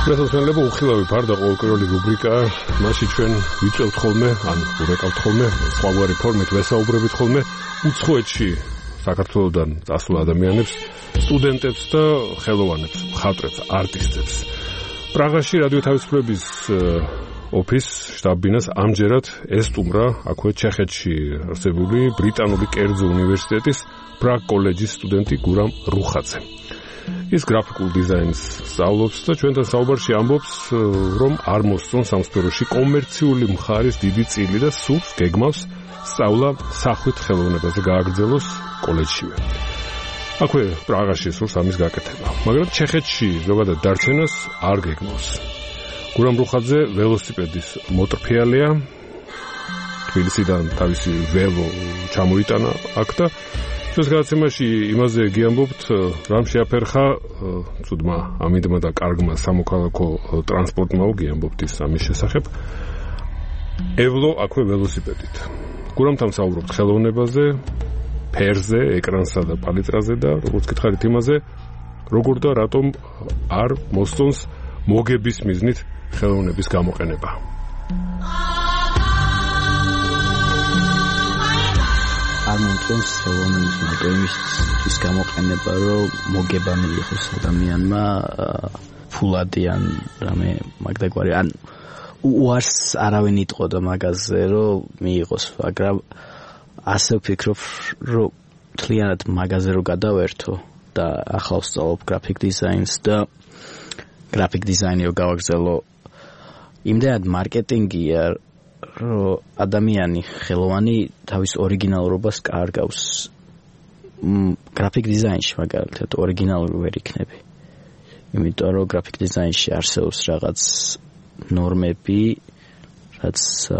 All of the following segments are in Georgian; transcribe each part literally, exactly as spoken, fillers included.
Მესმელებო უხილავი ფარდა ყოველკვირეული რუბრიკა, მასში ჩვენ ვიწევთ ხოლმე, ან ვურეკავთ ხოლმე, სხვაგვარი ფორმით ვესაუბრებით ხოლმე უცხოეთში საქართველოსდან წასულ ადამიანებს, სტუდენტებს და ხელოვანებს, მხატვრებს, არტისტებს. პრაღაში რადიო თავისუფლების ოფის შტაბ-ბინას ამჯერად ესტუმრა აქვე ჩეხეთში არსებული ბრიტანული კერძო უნივერსიტეტის პრაღ კოლეჯის სტუდენტი გურამ რუხაძე. ის გრაფიკულ დიზაინს სწავლობს და ჩვენთან საუბარში ამბობს, რომ არ მოსწონს ამ სფეროში კომერციული მხარის დიდი წილი და სურს გეგმავს სწავლა სახვით ხელოვნებაზე გააგრძელოს კოლეჯშივე. აქვე პრაღაში სურს ამის გაკეთება, მაგრამ ჩეხეთში ზოგადად დარჩენას არ გეგმავს. გურამ რუხაძე ველოსიპედის მოტრფიალია, თბილისიდან თავისი ველო ჩამოიტანა აქ და ჩვენს გადაცემაში იმაზე გიამბობთ, რამ შეაფერხა ცუდმა ამინდმა და კარგმა სამოქალაქო ტრანსპორტმა გიამბობთ ის ამის შესახებ. ევლო აქვე ველოსიპედით. გურამთან საუბრობთ ხელოვნებაზე, ფერზე, ეკრანსა და პალიტრაზე და როგორც გითხარით იმაზე, როგორ და რატომ არ მოსწონს მოგების მიზნით ხელოვნების გამოყენება. არ მომწონს ხელოვნების მოტივების გამოყენება, რომ მოგება მიიღოს ადამიანმა ფულადი ან რამე მაგდაგვარი, ან უარს არავინ იტყოდა მაგაზე, რომ მიიღოს, მაგრამ ასე ვფიქრობ, რომ მთლიანად მაგაზე რომ გადავერთო და ახლა ვსწავლობ გრაფიკ დიზაინს და გრაფიკ დიზაინი რო გავაგრძელო, იმდენად მარკეტინგია, რომ ადამიანი ხელოვანი თავის ორიგინალურობას კარგავს. გრაფიკ დიზაინში მაგალითად ორიგინალური ვერ იქნები. იმიტომ რომ გრაფიკ დიზაინში არსებობს რაღაც ნორმები, რაც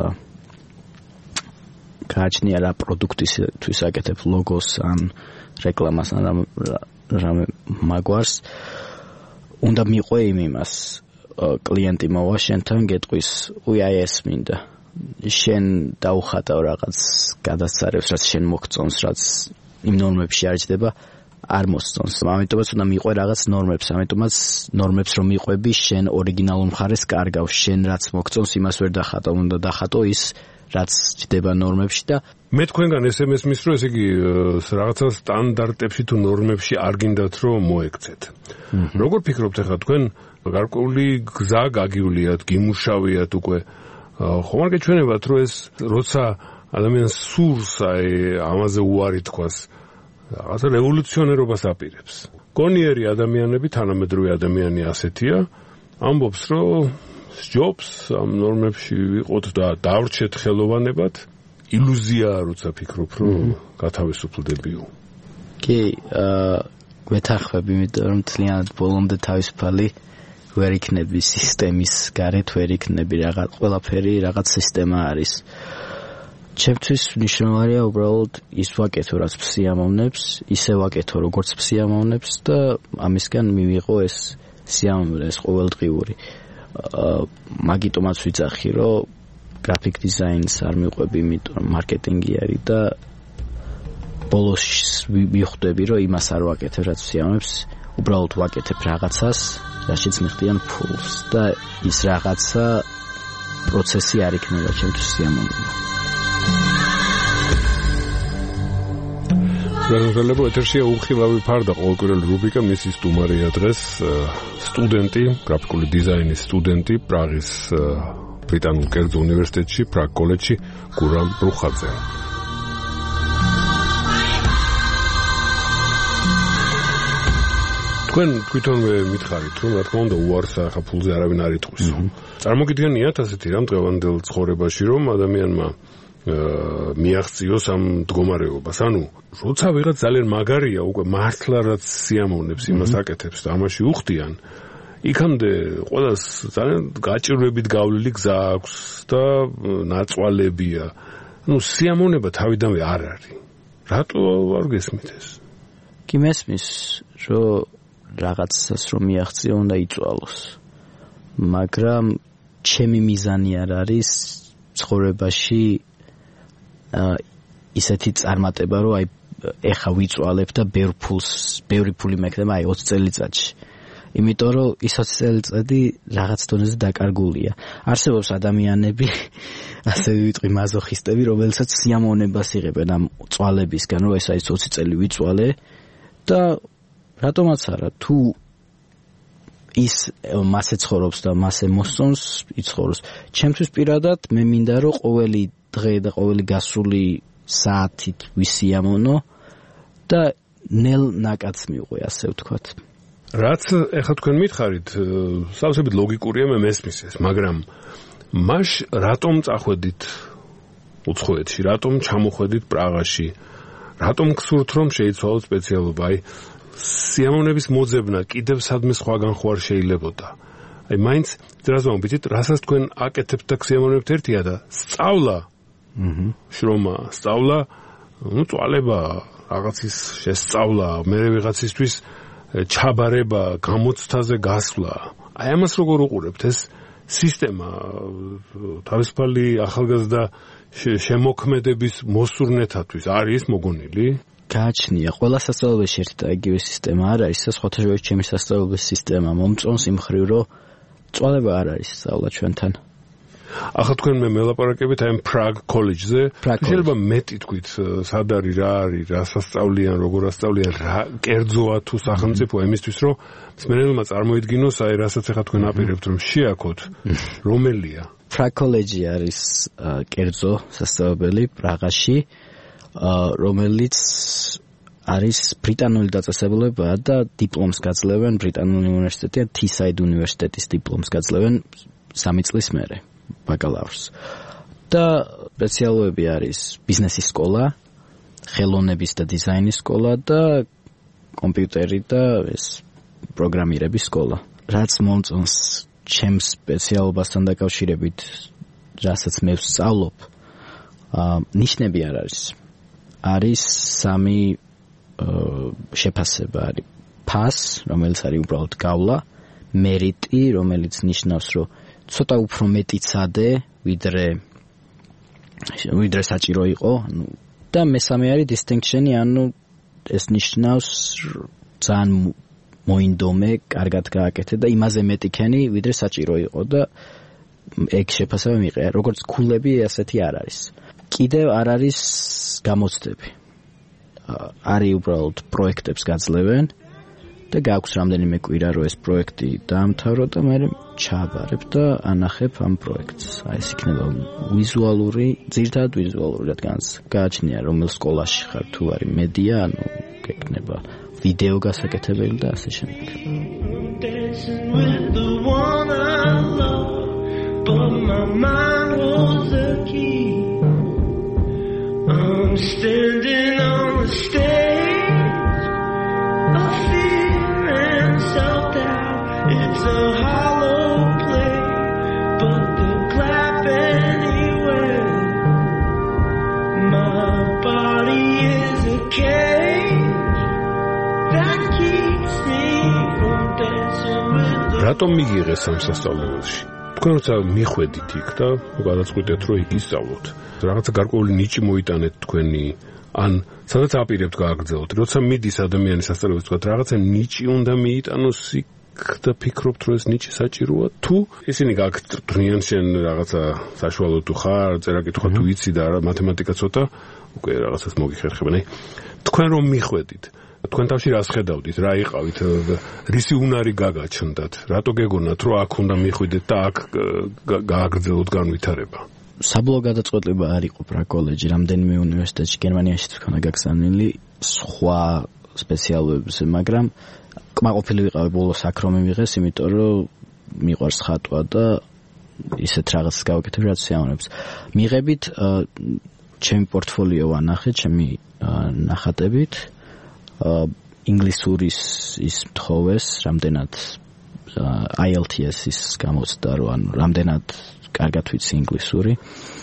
გააჩნია რა პროდუქტისთვის აკეთებ ლოგოს ან რეკლამას ან რამე მაგვარს. უნდა მიყვე იმ იმას კლიენტი მოვა შენთან გეტყვის, უი აი ეს მინდა. შენ დაუხატავ რაღაც გადასწარებს, რაც შენ მოგწონს, რაც იმ ნორმებში არ ჯდება, არ მოსწონს. ამიტომაც უნდა მიყვე რაღაც ნორმებს, ამიტომაც ნორმებს რომ მიყვები, შენ ორიგინალურ მხარეს კარგავ, შენ რაც მოგწონს, იმას ვერ დახატო, უნდა დახატო ის, რაც ჯდება ნორმებში და მე თქვენგან ეს ემ ეს მისრო, ესე იგი რაღაცა სტანდარტებში თუ ნორმებში არ გინდათ რომ მოექცეთ. როგორ ფიქრობთ ახლა თქვენ გარკვეული გზა გაგიuliat, გიმუშავიათ უკვე ხომ არ გეჩვენებათ, რომ ეს როცა ადამიანს სურს აი ამაზე უარი თქვას, რაღაცა რევოლუციონერობას აპირებს. გონიერი ადამიანები, თანამედროვე ადამიანი ასეთია, ამბობს, რომ სჯობს ამ ნორმებში ვიყოთ და დავრჩეთ ხელოვანებად, ილუზიაა, როცა ფიქრობ, რომ გათავისუფლდებიო. კი, გვეთანხმები, იმიტომ რომ მთლიანად ბოლომდე თავისუფალი ვერ იქნები სისტემის გარეთ, ვერ იქნები რაღაც ყველაფერი რაღაც სისტემა არის. ჩემთვის მნიშვნელოვანია უბრალოდ ის ვაკეთო, რაც სიამოვნებს, ისე ვაკეთო, როგორც სიამოვნებს და ამისგან მივიღო ეს სიამოვნება, ეს ყოველდღიური. მაგიტომაც ვიცახი, რომ გრაფიკ დიზაინს არ მიყვები, იმიტომ რომ მარკეტინგი არის და ბოლოს მიხვდები, რომ იმას არ ვაკეთებ, რაც სიამოვნებს, უბრალოდ ვაკეთებ რაღაცას, რაშიც მიხდიან ფულს და ის რაღაცა პროცესი არ იქნება ჩემთვის სიამოვნება. განსაკუთრებულ ეთერშია უხილავი ფარდა ყოველკვირეული რუბრიკა, მისი სტუმარია დღეს სტუდენტი, გრაფიკული დიზაინის სტუდენტი პრაღის ბრიტანულ კერძო უნივერსიტეტში, პრაღ კოლეჯში გურამ რუხაძე. თქვენ თვითონვე მითხარით, რომ რა თქმა უნდა უარს ახლა ფულზე არავინ არ იტყვის. წარმოგიდგენიათ ასეთი რამ დღევანდელ ცხოვრებაში, რომ ადამიანმა მიაღწიოს ამ მდგომარეობას. ანუ როცა ვიღაც ძალიან მაგარია, უკვე მართლა რაც სიამოვნებს იმას აკეთებს და ამაში უხდიან, იქამდე ყველას ძალიან გაჭირვებით გავლილი გზა აქვს და ნაწვალებია. ну სიამოვნება თავიდანვე არ არის. რატო არ გესმით ეს? კი მესმის, რომ რაღაცას რომ მიაღწიო უნდა იწვალოს. მაგრამ ჩემი მიზანი არ არის ცხოვრებაში ისეთი წარმატება, რომ აი ეხა ვიწვალებ და ბევრ ფულს, ბევრი ფული მექნება აი ოცი წელიწადში. იმიტომ რომ ის ოცი წელიწადი რაღაც დონეზე დაკარგულია. არსებობს ადამიანები, ასე ვიტყვი მაზოხისტები, რომელსაც სიამოვნებას იღებენ ამ წვალებისგან, რომ ეს არის ოცი წელი ვიწვალე და რატომაც არა, თუ ის მასე ცხოვრობს და მასე მოსწონს, იცხოვროს. ჩემთვის პირადად მე მინდა რომ ყოველი დღე და ყოველი გასული საათით ვისიამოვნო და ნელ ნაკადს მივყვე, ასე ვთქვათ. რაც ეხლა თქვენ მითხარით, სავსებით ლოგიკურია, მე მესმის ეს, მაგრამ მაშ რატომ წახვედით უცხოეთში, რატომ ჩამოხვედით პრაღაში, რატომ გსურთ რომ შეიცვალოთ სპეციალობა? აი სიამოვნების მოძებნა კიდევ სადმე სხვაგან ხوار შეიძლებოდა. აი მაინც ძრას მომბიცით, რასაც თქვენ აკეთებთ და გსიამოვნებთ ერთია და სწავლა. აჰა. შრომა, სწავლა, ну წვალება, რაღაცის შესწავლა, მე ვიღაცისთვის ჩაბარება, გამოცდაზე გასვლა. აი ამას როგორ უყურებთ? ეს სისტემა თავისუფალი ახალგაზრდა შემოქმედების მოსურნეთათვის არის მოგონილი? გააჩნია, ყველა სასწავლებელში ერთი და იგივე სისტემა არ არის, სხვათა შორის ჩემი სასწავლებლის სისტემა მომწონს იმ ხრივ, რომ წვალება არ არის სწავლა ჩვენთან. ახლა თქვენ მე მელაპარაკებით აი ამ Prague College-ზე. შეიძლება მეტი თქვით, სად არის, რა არის, რა სასწავლიან, როგორ ასწავლიან, რა კერძოა თუ სახელმწიფო იმისთვის, რომ მსმენელმა წარმოიდგინოს, აი რასაც ახლა თქვენ აპირებთ, რომ შეაქოთ, რომელია? Prague College არის კერძო სასწავლებელი პრაღაში, რომელიც არის ბრიტანული დაწესებულება და დიპლომს გაძლევენ ბრიტანული უნივერსიტეტი და Teesside უნივერსიტეტის დიპლომს გაძლევენ სამი წლის მერე. ბაკალავრს. და სპეციალობები არის ბიზნესის სკოლა, ხელოვნების და დიზაინის სკოლა და კომპიუტერი და ეს პროგრამირების სკოლა. რაც მომწონს ჩემს სპეციალობასთან დაკავშირებით, რასაც მე ვსწავლობ, ნიშნები არ არის. არის სამი შეფასება არის. ფას, რომელიც არის უბრალოდ გავლა, მერიტი, რომელიც ნიშნავს, რომ ცოტა უფრო მეტი ცადე, ვიდრე ვიდრე საჭირო იყო, ანუ და მესამე არის distinction-ი, ანუ ეს ნიშნავს ძალიან მოინდომე, კარგად გააკეთე და იმაზე მეტი ქენი, ვიდრე საჭირო იყო და ეგ შეფასება მიიღე. როგორც ქულები, ასეთი არ არის. კიდევ არ არის გამოცდები. არის უბრალოდ პროექტებს გაძლევენ და გააქვს რამდენიმე კვირა რომ ეს პროექტი დაამთავრო და მე ჩააბარებ და ანახებ ამ პროექტს. აი ეს იქნება ვიზუალური, ძირითადად ვიზუალური, რადგანაც გააჩნია რომელ სკოლაში ხარ, თუ არის მედია, ანუ გეკნება ვიდეო გასაკეთებელი და ასე შემდეგ. I'm standing on the stage of fear and self-doubt. It's a hollow play, but they'll clap anywhere. My body is a cage that keeps me from dancing with the... რატომ მიიღეს ამ სასწავლებელში? თქვენ როცა მიხვედით იქ და გადაწყვიტეთ რომ ისწავლოთ, რაღაცა გარკვეული ნიჭი მოიტანეთ თქვენი, ან სადაც აპირებთ გააგრძელოთ. როცა მიდის ადამიანი სასწავლებელს, თქვათ რაღაცა ნიჭი უნდა მიიტანოს იქ და ფიქრობთ რომ ეს ნიჭი საჭიროა, თუ ისინი გაგწრთნიან შენ რაღაცა საშუალო თუ ხარ, წერა-კითხვა თუ იცი და მათემატიკა ცოტა, უკვე რაღაცას მოგიხერხებენ. აი თქვენ რომ მიხვედით, თქვენ თავში რას ხედავდით, რა იყავით, რისი უნარი გაგაჩნდათ, რატო გეგონათ რომ აქ უნდა მიხვიდეთ და აქ გააგრძელოთ განვითარება? საბოლოო გადაწყვეტილება არ იყო Prague College, რამდენიმე უნივერსიტეტში გერმანიაში თქონა გაგზავნილი სხვა სპეციალობებზე, მაგრამ კმაყოფილი ვიყავი ბოლოს აქ რომ მივიღეს, იმიტომ რომ მიყვარს ხატვა და ისეთ რაღაცას გავაკეთებ, რაც სიამოვნებს. მიღებით ჩემი პორტფოლიო ვანახე, ჩემი ნახატებით, ინგლისურის ის მთხოვეს, რამდენად I E L T S-ის გამოცდა, რომ ანუ რამდენად კარგად ვიცი ინგლისური.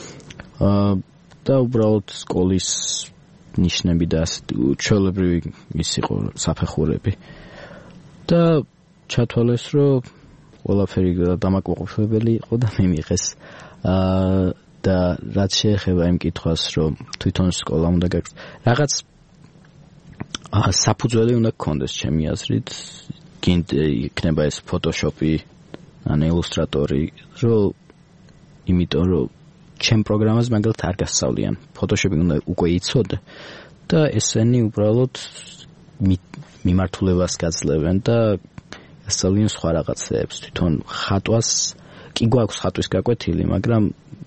და უბრალოდ სკოლის ნიშნები და ჩვეულებრივი ის იყო საფეხურები. და ჩათვალეს, რომ ყველაფერი დამაკმაყოფილებელი იყო და მიმიღეს. და რაც შეეხება იმ კითხვას, რომ თვითონ სკოლა უნდა გაგრძელოს, რაღაც საფუძველი უნდა გქონდეს ჩემი აზრით. გინდ იქნება ეს Photoshop-ი ან Illustrator-ი, რომ იმიტომ რომ ჩემ პროგრამას მაგალითად არ გასწავლიან. Photoshop-ი უნდა უკვე იცოდე და ესენი უბრალოდ მიმართულებას გაძლევენ და გასწავლიან სხვა რაღაცებს. თვითონ ხატვას კი გვაქვს ხატვის გაკვეთილი, მაგრამ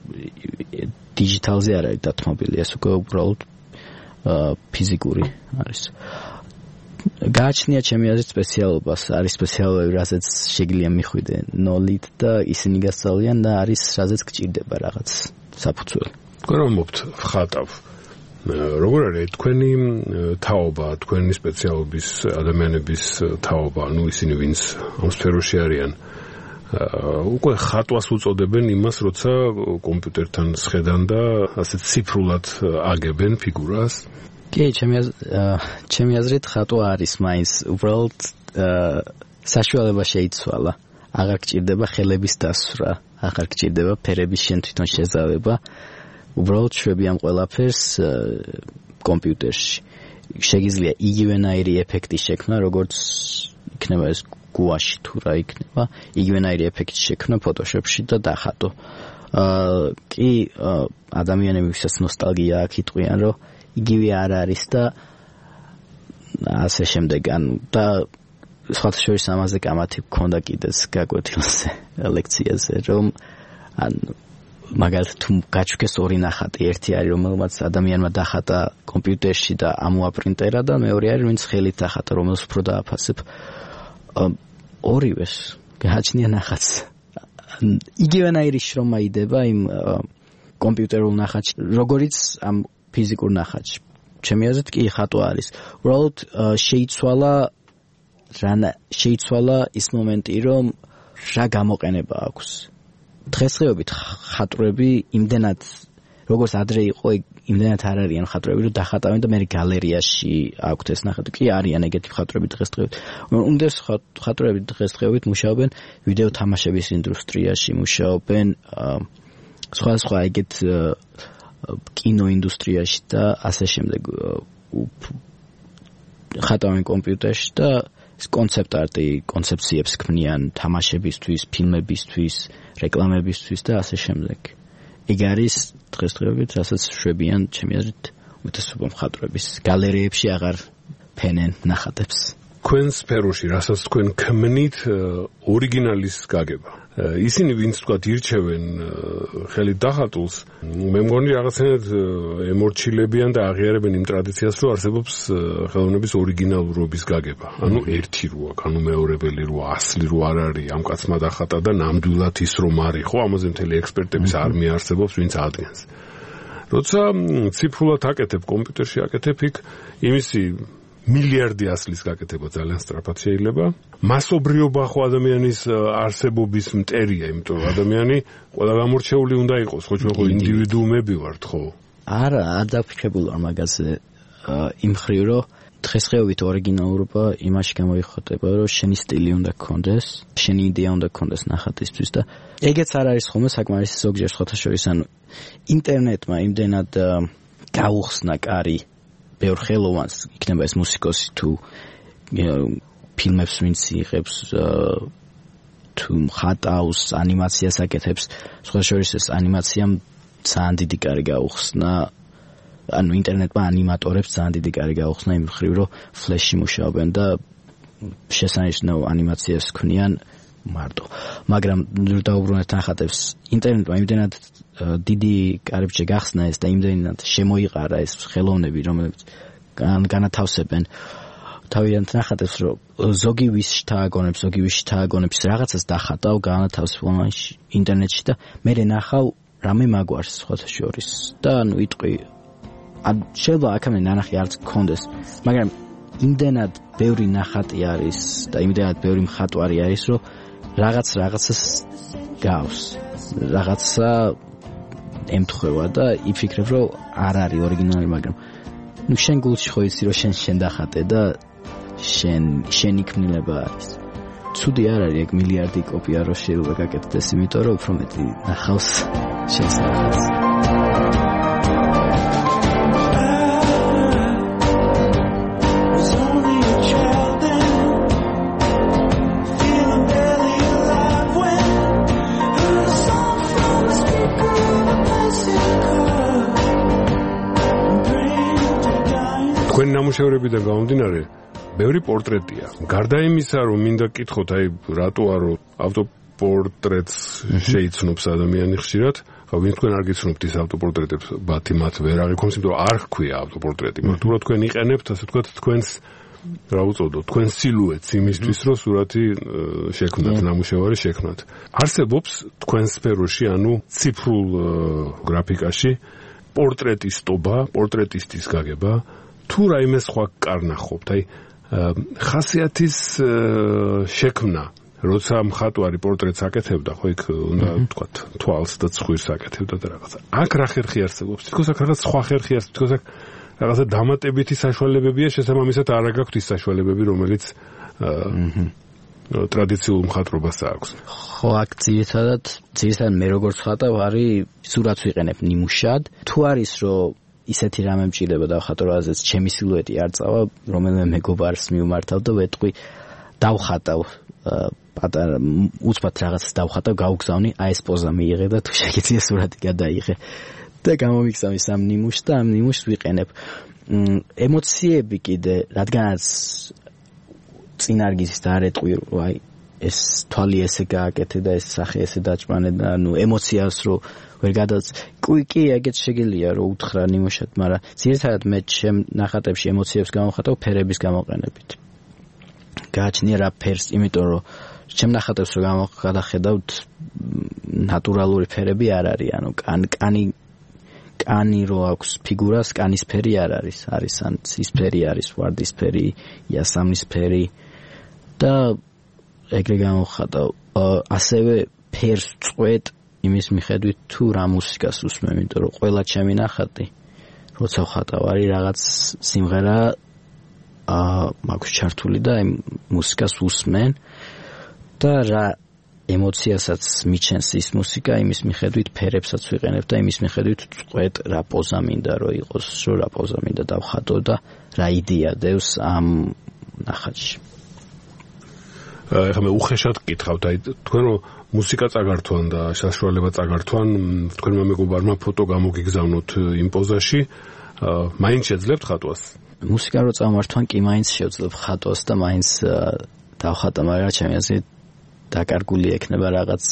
დიჯიტალზე არ არის დათმობილი, ეს უკვე უბრალოდ ფიზიკური არის. გააჩნია ჩემი აზრით სპეციალობას, არის სპეციალობები, რასაც შეგიძლია მიხვიდე ნოლით და ისინი გასწავლიან და არის რასაც გჭირდება რაღაც საფუძველი. თქვენ მომთ ხატავ. როგორ არის თქვენი თაობა, თქვენი სპეციალობის ადამიანების თაობა, ну ისინი ვინც ამ სფეროში არიან? უკვე ხატვას უწოდებენ იმას, როცა კომპიუტერთან სხედან და ასე ციფრულად აგებენ ფიგურას. კი, ჩემი ჩემი აზრით ხატვა არის მაინც უბრალოდ საშუალება შეიცვალა. აღარ გჭირდება ხელების დასვრა, აღარ გჭირდება ფერების შენ თვითონ შეზავება. უბრალოდ შვები ამ ყველაფერს კომპიუტერში. შეგიძლია იგივენაირი ეფექტი შექმნა, როგორც იქნება ეს გუაში თუ რა იქნება, იგივენაირი ეფექტი შექმნა Photoshop-ში და დახატო. აა კი ადამიანები ვისაც ნოსტალგია აქვს იტყვიან, რომ იგივე არ არის და ასე შემდეგ ან და სხვათა შორის ამაზე კამათი გქონდა კიდეც გაკვეთილზე ლექციაზე, რომ ან მაგალითად თუ გაჩვქეს ორი ნახატი, ერთი არის რომელმაც ადამიანმა დახატა კომპიუტერში და ამოაპრინტერა და მეორე არის ვინც ხელით დახატა, რომელს უფრო დააფასებ. ორივეს გააჩნია ნახატს. იგივენაირი შრომა იდება იმ კომპიუტერულ ნახატში, როგორიც ამ ფიზიკურ ნახატში. ჩემი აზრით კი ხატვა არის. უბრალოდ შეიცვალა რა შეიცვალა ის მომენტი, რომ რა გამოყენება აქვს. დღესდღეობით ხატრები იმდენად როგორც ადრე იყო, იმდენად არ არიან ხატრები, რომ დახატავენ და მე გალერეაში აქვთ ეს ნახატი. კი არიან ეგეთი ხატრები დღესდღეობით. უმდევს ხატრები დღესდღეობით მუშაობენ ვიდეო თამაშების ინდუსტრიაში, მუშაობენ სხვა სხვა ეგეთ კინოინდუსტრიაში და ასე შემდეგ ხატავენ კომპიუტერში და ეს კონცეპტ არტი კონცეფციებს ქმნიან თამაშებისთვის, ფილმებისთვის, რეკლამებისთვის და ასე შემდეგ. ეგ არის დღესდღეობით, რასაც შვებიან, ჩემი აზრით, უმეტესობა მხატვრების გალერეებში აღარ ფენენ ნახატებს. თქვენ სფეროში, რასაც თქვენ ქმნით, ორიგინალის გაგება. ისინი ვინც თქვათ ირჩევენ ხელით დახატულს, მე მგონი რაღაცნაირად ემორჩილებიან და აღიარებენ იმ ტრადიციას, რომ არსებობს ხელოვნების ორიგინალურობის გაგება. ანუ ერთი რო აქვს, ანუ მეორებელი რო, ასლი რო არ არის, ამ კაცმა დახატა და ნამდვილად ის რომ არის, ხო, ამაზე მთელი ექსპერტების არმია არსებობს, ვინც ადგენს. როცა ციფრულად აკეთებ, კომპიუტერში აკეთებ, იქ იმისი მილიარდი ასლის გაკეთება ძალიან სწრაფად შეიძლება. მასობრიობა ხო ადამიანის არსებობის მტერია, იმიტომ რომ ადამიანი ყველა გამორჩეული უნდა იყოს, ხო ჩვენ ხო ინდივიდუუმები ვართ, ხო? არა, არ დაფიქრებულ ვარ მაგაზე იმ ხრივ, რომ დღესდღეობით ორიგინალურობა იმაში გამოიხატება, რომ შენი სტილი უნდა გქონდეს, შენი იდეა უნდა გქონდეს ნახატისთვის და ეგეც არ არის ხოლმე საკმარისი ზოგჯერ სხვათა შორის, ანუ ინტერნეტმა იმდენად გაუხსნა კარი ბევრ ხელოვანს, იქნება ეს მუსიკოსი თუ ფილმებს ვინც იღებს, თუ ხატავს, ანიმაციას აკეთებს, სხვა შორის ეს ანიმაციამ ძალიან დიდი კარი გაუხსნა, ანუ ინტერნეტმა ანიმატორებს ძალიან დიდი კარი გაუხსნა იმ ხრივ, რომ ფლეში მუშაობენ და შესანიშნავ ანიმაციას ქმნიან მარტო. მაგრამ რო დაუბრუნეთ ნახატებს, ინტერნეტმა იმდენად დიდი კარიბჭე გახსნა ეს და იმდენად შემოიყარა ეს ხელოვნები, რომლებიც განათავსებენ თავიანთ ნახატებს, რომ ზოგი ვის შთააგონებს, ზოგი ვის შთააგონებს რაღაცას დახატავ, განათავსებ ონლაინში, ინტერნეტში და მე ნახავ რამე მაგვარს სხვათა შორის და ანუ იტყვი ან შეიძლება აქამდე ნანახი არც გქონდეს, მაგრამ იმდენად ბევრი ნახატი არის და იმდენად ბევრი მხატვარი არის, რომ რაღაც რაღაცას გავს, რაღაცა ემთხვევა და იფიქრებ, რომ არ არის ორიგინალი, მაგრამ ნუ შენ გულში ხო იცი, რომ შენ შენ დახატე და შენ შენი ქმნილება არის. ცუდი არ არის ეგ მილიარდი კოპია რო შეიძლება გაკეთდეს, იმიტომ რომ უფრო მეტი ნახავს შენს ნახატს. ნამუშევრებიდან გამომდინარე ბევრი პორტრეტია. გარდა იმისა, რომ მინდა გკითხოთ, აი რატოა რომ ავტოპორტრეტს შეიცნობს ადამიანი ხშირად, ხო ვინ თქვენ არ გიცნობთ ის ავტოპორტრეტებს, ბათი მათ ვერ აღიქონს, იმიტომ რომ არ ჰქვია ავტოპორტრეტი. მაგრამ თქვენ იყენებთ, ასე ვთქვათ, თქვენს რა უწოდოთ, თქვენ სილუეტს იმისთვის, რომ სურათი შექმნათ, ნამუშევარი შექმნათ. არსებობს თქვენ სფეროში, ანუ ციფრულ გრაფიკაში პორტრეტისტობა, პორტრეტისტის გაგება, თუ რაიმე სხვა კარნახობთ, აი ხასიათის შექმნა, როცა მხატვარი პორტრეტს აკეთებდა, ხო იქ უნდა ვთქვათ, თვალს და ცხვირს აკეთებდა და რაღაცა. აქ რა ხერხი არსებობს? თქოს აქ რაღაც სხვა ხერხი არსებობს, თქოს აქ რაღაცა დამატებითი საშუალებებია, შესაბამისად არ აქვს ის საშუალებები, რომელიც ტრადიციულ მხატვრობას აქვს. ხო, აქ ძირითადად, ძირითადად მე როგორც მხატვარი სურათს ვიყენებ ნიმუშად. თუ არის რომ ისეთი რამე მჭირდება დავხატო, რაზეც ჩემი სილუეტი არ წავა, რომელიმე მეგობარს მივმართავ და ვეტყვი დავხატავ პატარა უცბად რაღაცას დავხატავ, გავგზავნი, აი ეს პოზა მიიღე და თუ შეგიძლია სურათი გადაიღე. და გამომიგზავნი სამ ნიმუშს და ამ ნიმუშს ვიყენებ. ემოციები კიდე, რადგანაც წინ არ გიზის და არ ეტყვი, აი ეს თვალი ესე გააკეთე და ეს სახე ესე დაჭმანე და ნუ ემოციას რო ვერ გადაც კი კი ეგეც შეგიძლია რომ უთხრა ნიმუშად, მაგრამ ძირითადად მე ჩემ ნახატებში ემოციებს გამოვხატავ ფერების გამოყენებით. გააჩნია რა ფერს, იმიტომ რომ ჩემ ნახატებს რო გადახედავთ ნატურალური ფერები არ არის, ანუ კანი კანი რო აქვს ფიგურას, კანის ფერი არ არის, არის ან ცისფერი არის, ვარდისფერი, იასამნისფერი და ეგრე გამოვხატავ. ასევე ფერს წყვეტ იმის მიხედვით თუ რა მუსიკას უსმენ, იმიტომ რომ ყველა ჩემი ნახატი როცა ვხატავ არის რაღაც სიმღერა აა მაქვს ჩართული და იმ მუსიკას უსმენ და რა ემოციასაც მიჩენს ის მუსიკა, იმის მიხედვით ფერებსაც ვიყენებ და იმის მიხედვით წყვეტ რა პოზა მინდა რომ იყოს, რომ რა პოზა მინდა დავხატო და რა იდეა დევს ამ ნახატში. ეხლა მე უხეშად გკითხავთ, აი თქვენ რომ მუსიკა წაგართვან და საშუალება წაგართვან, თქვენმა მეგობარმა ფოტო გამოგიგზავნოთ იმ პოზაში, მაინც შეძლებთ ხატვას? მუსიკა რო წამართვან კი მაინც შევძლებ ხატვას და მაინც დავხატა, მაგრამ ჩემი აზრით დაკარგული ექნება რაღაც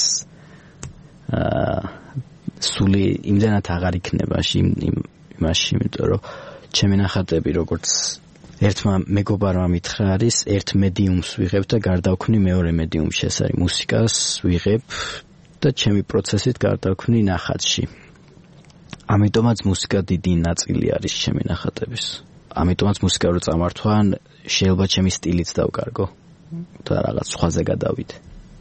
აა სული იმდანაც აღარ იქნება იმაში, იმიტომ რომ ჩემი ნახატები როგორც ერთმა მეგობარმა მითხრა არის, ერთ მედიუმს ვიღებ და გარდავქმნი მეორე მედიუმში, ეს არის მუსიკას ვიღებ და ჩემი პროცესით გარდავქმნი ნახატში. ამიტომაც მუსიკა დიდი ნაწილი არის ჩემი ნახატების. ამიტომაც მუსიკა რო წამართვან, შეიძლება ჩემი სტილიც დავკარგო და რაღაც სხვაზე გადავიდე.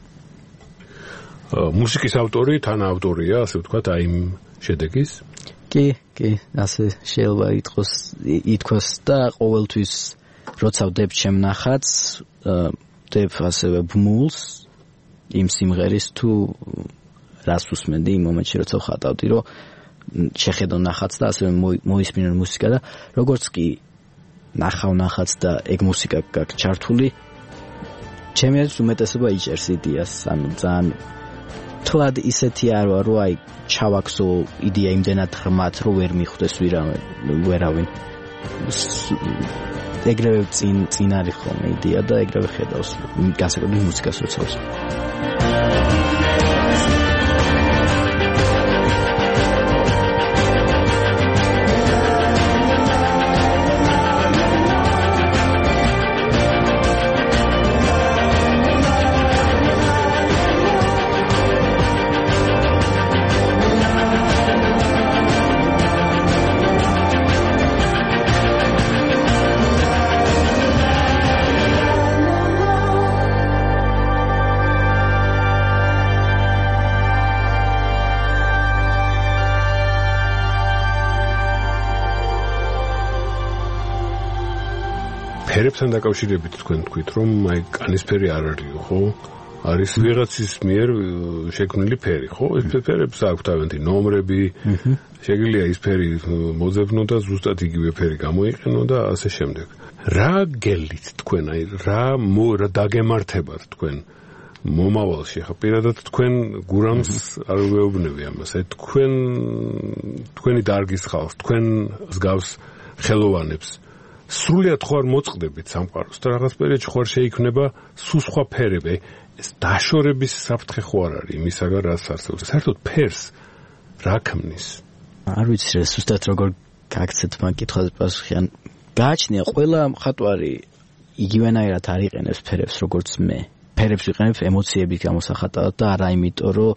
მუსიკის ავტორი, თანაავტორია, ასე ვთქვათ, აი იმ შედეგის? კი, კი, ასე შეიძლება ითქვას, ითქვას და ყოველთვის როცა ვდებ ჩემ ნახატს, ვდებ ასევე ბმულს იმ სიმღერის თუ რას უსმენდი იმ მომენტში, როცა ვხატავდი, რომ შეხედო ნახატს და ასევე მოისმინო მუსიკა და როგორც კი ნახავ ნახატს და ეგ მუსიკა გაქვს ჩართული, ჩემი აზრით უმეტესობა იჭერს იდეას, ანუ ძალიან თლად ისეთი არ ვარ, რომ აი ჩავაქსო იდეა იმდენად ღრმად, რომ ვერ მიხვდეს ვირავინ, ვერავინ. ეგრევე წინ წინ არის ხოლმე იდეა და ეგრევე ხედავს განსაკუთრებით მუსიკას როცა ვუსმენ. ფერებთან დაკავშირებით თქვენ თქვით, რომ აი კანისფერი არ არისო, ხო? არის ვიღაცის მიერ შექმნილი ფერი, ხო? ეს ფერებს აქვს თავიანთი ნომრები, შეგიძლია ის ფერი მოძებნო და ზუსტად იგივე ფერი გამოიყენო და ასე შემდეგ. რა გელით თქვენ, აი რა რა დაგემართებათ თქვენ მომავალში, ხა პირადად თქვენ გურამს არ ვეუბნები ამას, აი თქვენ თქვენი დარგის ხალხს, თქვენ მსგავს ხელოვანებს სრულიად ხო არ მოწყდებით სამყაროს და რაღაც პერიოდში ხო არ შეიქმნება სულ სხვა ფერები. ეს დაშორების საფრთხე ხო არ არის იმისაგან რაც არსებობს. საერთოდ ფერს რა ქმნის? არ ვიცი რა ზუსტად როგორ გაგცეთ მაგ კითხვაზე პასუხი. ან გააჩნია ყველა მხატვარი იგივენაირად არ იყენებს ფერებს როგორც მე. ფერებს იყენებს ემოციების გამოსახატავად და არა იმიტომ რომ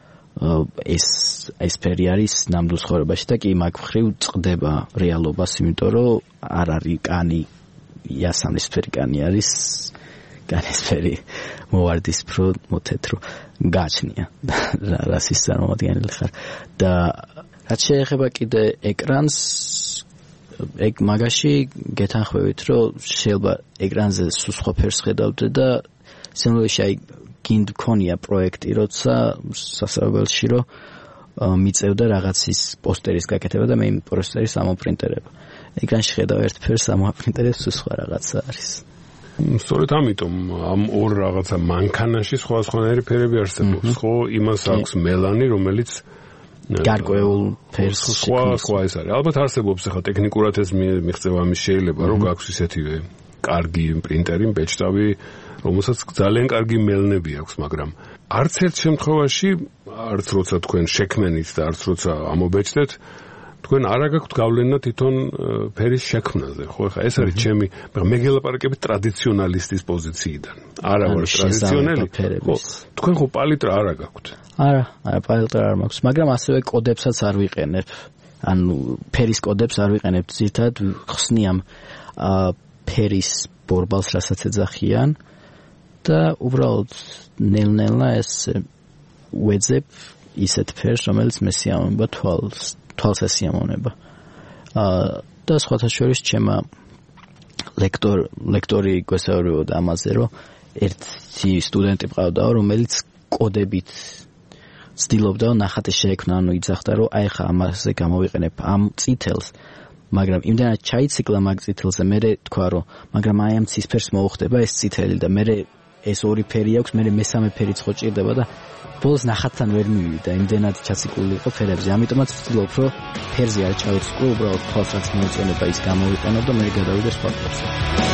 ეს ეს ფერი არის ნამდვილ ცხოვრებაში და კი მაგ მხრივ წყდება რეალობას, იმიტომ რომ არ არის კანი იასამნისფერი კანი არის განისფერი მოვარდისფრო მოთეთრო გააჩნია რას ის წარმოადგენელი ხარ და რაც შეეხება კიდე ეკრანს ეგ მაგაში გეთანხმებით რომ შეიძლება ეკრანზე სულ სხვა ფერს ხედავდე და სინამდვილეში აი გინდ ქონია პროექტი როცა სასწავლებელში რომ მიწევდა რაღაცის პოსტერის გაკეთება და მე იმ პოსტერის ამოპრინტერება ეკრანში ხედავ ერთ ფერს ამოპრინტერებს სულ სხვა რაღაცა არის. სწორედ ამიტომ ამ ორ რაღაცა მანქანაში სხვა სხვანაირი ფერები არსებობს, ხო? იმას აქვს მელანი, რომელიც გარკვეულ ფერს სხვა სხვა ის არის. ალბათ არსებობს ახლა ტექნიკურად ეს მიღწევა ამის შეიძლება, რომ გაქვს ისეთივე კარგი პრინტერი, ბეჭდავი, რომელსაც ძალიან კარგი მელნები აქვს, მაგრამ არც ერთ შემთხვევაში, არც როცა თქვენ შექმენით და არც როცა ამობეჭდეთ, თქვენ არ აგაქვთ გავლენა თვითონ ფერის შექმნაზე, ხო? ხა ეს არის ჩემი, მე გელაპარაკებით ტრადიციონალისტის პოზიციიდან. არა ვარ ტრადიციონალი, ხო? თქვენ ხო პალიტრა არ აგაქვთ? არა, არა პალიტრა არ მაქვს, მაგრამ ასევე კოდებსაც არ ვიყენებ. ანუ ფერის კოდებს არ ვიყენებ, ზირთად ხსნიამ ფერის ბორბალს, რასაც ეძახიან და უბრალოდ ნელ-ნელა ეს ვეძებ ისეთ ფერს, რომელიც მე სიამოვნება თვალს თვალს ესიამოვნება. და სხვათა შორის ჩემა ლექტორ ლექტორი გვესაუბრებოდა ამაზე, რომ ერთი სტუდენტი მყავდა, რომელიც კოდებით ცდილობდა ნახატი შეექმნა, ანუ იძახდა, რომ აი ხა ამაზე გამოვიყენებ ამ წითელს, მაგრამ იმდენად ჩაიციკლა მაგ წითელზე, მე თქვა, რომ მაგრამ აი ამ ცისფერს მოუხდება ეს წითელი და მე ეს ორი ფერი აქვს, მე მესამე ფერიც ხო ჭირდება და ბოლოს ნახატთან ვერ მივიდა, იმდენად ჩაციკული იყო ფერებზე. ამიტომაც ვცდილობ, რომ ფერზე არ ჩავიცკრო, უბრალოდ თვალს რაც მოეწონება ის გამოვიყენო და მე გადავიდე სხვა ფერზე.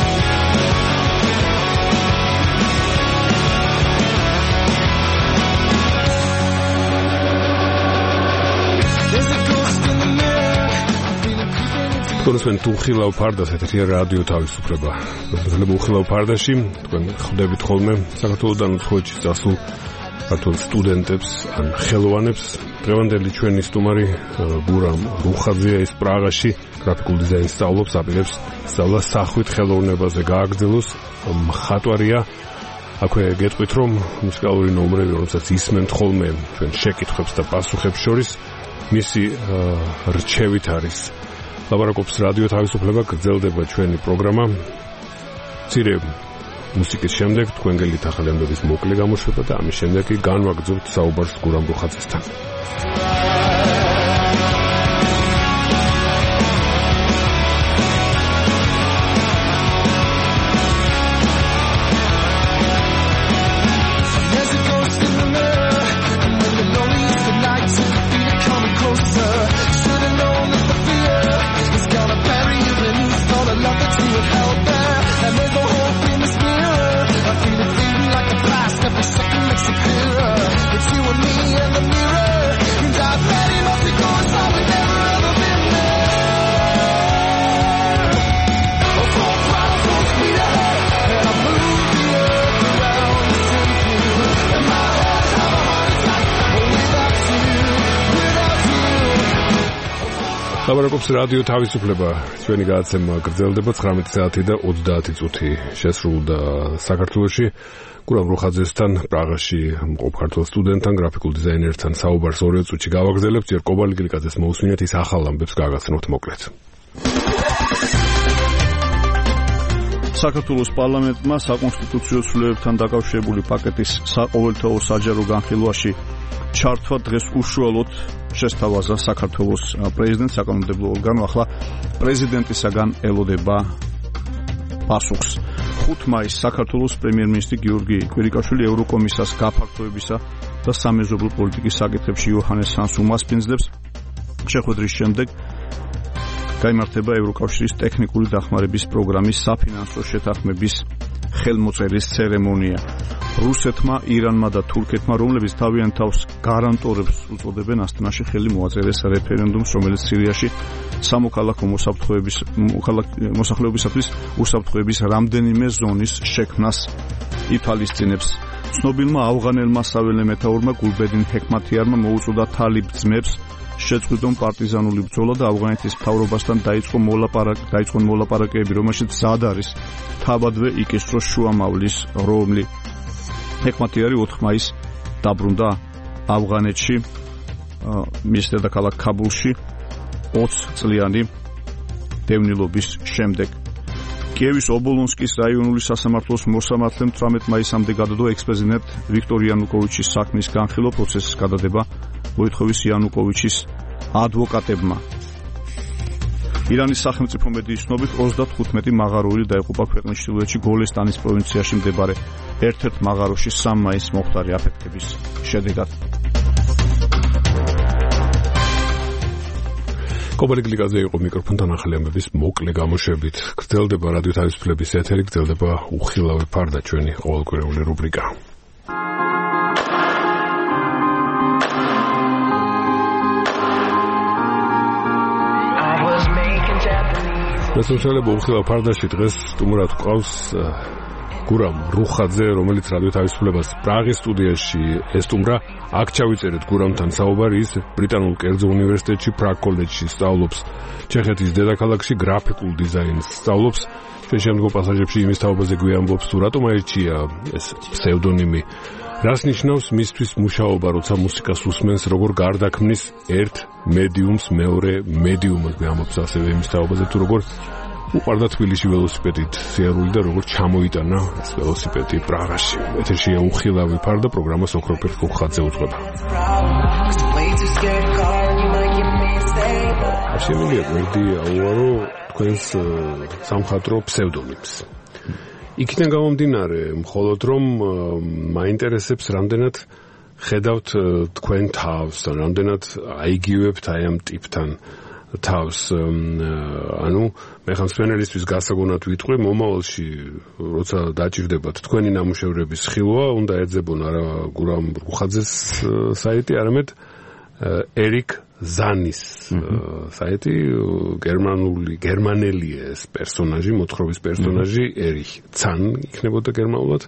თქვენ თუ ხილავ ფარდას ეთერია რადიო თავისუფლება. შეიძლება უხილავ ფარდაში თქვენ ხვდებით ხოლმე საქართველოსდან უცხოეთში წასულ ქართულ სტუდენტებს ან ხელოვანებს. დღევანდელი ჩვენი სტუმარი გურამ რუხაძეა, ის პრაღაში გრაფიკულ დიზაინს სწავლობს, აპირებს სწავლას სახვით ხელოვნებაზე გააგრძელოს, მხატვარია. აქვე გეტყვით, რომ მუსიკალური ნომრები, რომელსაც ისმენთ ხოლმე ჩვენ შეკითხვებს და პასუხებს შორის, მისი რჩევით არის. ლაპარაკობს რადიო თავისუფლება, გრძელდება ჩვენი პროგრამა. მცირე მუსიკის შემდეგ თქვენ გელით ახალი ამბების მოკლე გამოშვება და ამის შემდეგ კი განვაგრძობთ საუბარს გურამ რუხაძესთან. ლაპარაკობს რადიო თავისუფლება. ჩვენი გადაცემა გრძელდება ცხრამეტი საათი და ოცდაათი წუთი შესრულდა საქართველოში. გურამ რუხაძესთან პრაღაში მყოფ ქართველ სტუდენტთან, გრაფიკულ დიზაინერთან საუბარს ორი წუთში გავაგრძელებთ. ჯერ კობალი გლიკაძეს მოусმინეთ, ის ახალ ამბებს გაგაცნოთ მოკლედ. საქართველოს პარლამენტმა საკონსტიტუციო ცვლილებებთან დაკავშირებული პაკეტის საყოველთაო საჯარო განხილვაში ჩართვა დღეს უშუალოდ შესთავაზა საქართველოს პრეზიდენტს, საკანონმდებლო ორგანო. ახლა პრეზიდენტისაგან ელოდება პასუხს. ხუთი მაისს საქართველოს პრემიერ-მინისტრი გიორგი კვირიკაშვილი ევროკომისარს გაფართოებისა და სამეზობლო პოლიტიკის საკითხებში იოჰანეს სანს უმასპინძლებს. შეხვედრის შემდეგ გაიმართება ევროკავშირის ტექნიკური დახმარების პროგრამის საფინანსო შეთანხმების ხელმოწერის ცერემონია. რუსეთმა, ირანმა და თურქეთმა, რომლებიც თავიანთ თავს გარანტორებს უწოდებენ, ასტანაში ხელი მოაწერეს რეფერენდუმს, რომელიც სირიაში სამოქალაქო მოსაფრთხოების მოსახლეობისათვის უსაფრთხოების რამდენიმე ზონის შექმნას ითვალისწინებს. ცნობილმა ავღანელმა საველე მეთაურმა გულბედინ ჰეკმათიანმა მოუწოდა თალიბ ძმებს შეწყვიტონ პარტიზანული ბრძოლა და ავღანეთის მთავრობასთან დაიწყო მოლაპარაკე დაიწყონ მოლაპარაკეები, რომელშიც მზად არის თავადვე იკისროს შუამავლის რომლი. ჰეკმათიანი ოთხ მაისს დაბრუნდა ავღანეთში, მის დედაქალაქ ქაბულში ოცი წლიანი დევნილობის შემდეგ. კიევის ობოლონსკის რაიონული სასამართლოს მოსამართლემ თვრამეტ მაისამდე გადადო ექს-პრეზიდენტ ვიქტორ იანუკოვიჩის საქმის განხილვა, პროცესის გადადება მოითხოვის იანუკოვიჩის ადვოკატებმა. ირანის სახელმწიფო მედიის ცნობით ოცდათხუთმეტი მაღაროელი დაიღუპა ქვეყნის ჩრდილოეთში გოლესტანის პროვინციაში მდებარე ერთ-ერთ მაღაროში სამ მაისს მომხდარი აფეთქების შედეგად. კობალიკ ლიგაძე იყო მიკროფონთან ახალი ამბების მოკლე გამოშვებით. გრძელდება რადიო თავისუფლების ეთერი, გრძელდება უხილავი ფარდა, ჩვენი ყოველკვირეული რუბრიკა. მოსულშელებო უხილავ ფარდაში დღეს სტუმრად გვყავს გურამ რუხაძე, რომელიც რადიო თავისუფლებას პრაღის სტუდიაში ესტუმრა. აქ ჩავიწერეთ გურამთან საუბარი, ის ბრიტანულ კერძო უნივერსიტეტში პრაღ კოლეჯში სწავლობს. ჩეხეთის დედაქალაქში გრაფიკულ დიზაინს სწავლობს. ჩვენ შემდგომ პასაჟებში იმის თაობაზე გვიამბობს თუ რატომ აირჩია ეს ფსევდონიმი. რას ნიშნავს მისთვის მუშაობა, როცა მუსიკას უსმენს, როგორ გარდაქმნის ერთ მედიუმს მეორე მედიუმად, გვიამბობს ასევე იმის თაობაზე თუ როგორ უყარდა თბილისში ველოსიპედით სიარული და როგორ ჩამოიტანა ეს ველოსიპედი პრაღაში. ეთერშია უხილავი ფარდა, პროგრამას ოქროფერ რუხაძე უძღვება. შემიძლია გვერდი აუარო თქვენს სამხატვრო ფსევდონიმს. იქიდან გამომდინარე, მხოლოდ რომ მაინტერესებს რამდენად ხედავთ თქვენ თავს, რამდენად აიგივებთ აი ამ ტიპთან თავს. ანუ მე ხან სვენელისთვის გასაგონად ვიტყვი, მომავალში როცა დაჭირდებათ თქვენი ნამუშევრების ხილვა, უნდა ეძებონ არა გურამ რუხაძეს საიტი, არამედ ერიკ ზანის საიტი, გერმანული გერმანელია ეს პერსონაჟი, მოთხრობის პერსონაჟი ერიხ ცან იქნებოდა გერმანულად.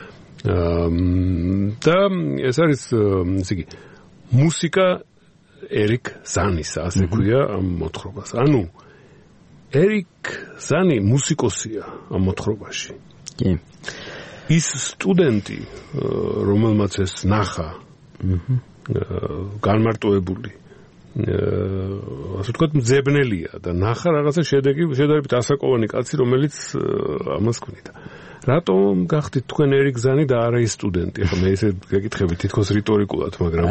და ეს არის ესე იგი მუსიკა ერიკ ზანის, ასე ქვია ამ მოთხრობას. ანუ ერიკ ზანი მუსიკოსია ამ მოთხრობაში. კი. ის სტუდენტი, რომელმაც ეს ნახა, განმარტოებული, ასე ვთქვათ, მძებნელია და ნახა რაღაცა შედეგი, შედარებით ასაკოვანი კაცი, რომელიც ამას ქმნიდა. რატომ გახდით თქვენ ერიკ ზანი და არა ის სტუდენტი? ახლა მე ესე გეკითხები თითქოს რიტორიკულად, მაგრამ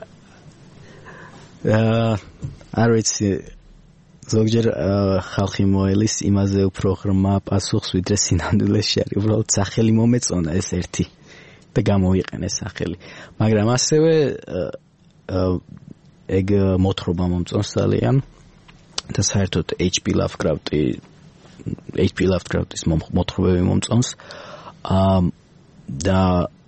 აა არ ვიცი, ზოგჯერ ხალხი მოელის იმაზე უფრო ღრმა პასუხს, ვიდრე სინამდვილეში არის. უბრალოდ სახელი მომეწონა ეს ერთი და გამოვიყენე სახელი. მაგრამ ასევე ეგ მოთხრობა მომწონს ძალიან და საერთოდ ეიჩ პი Lovecraft-ი ეიჩ პი Lovecraft-ის მოთხრობები მომწონს. აა და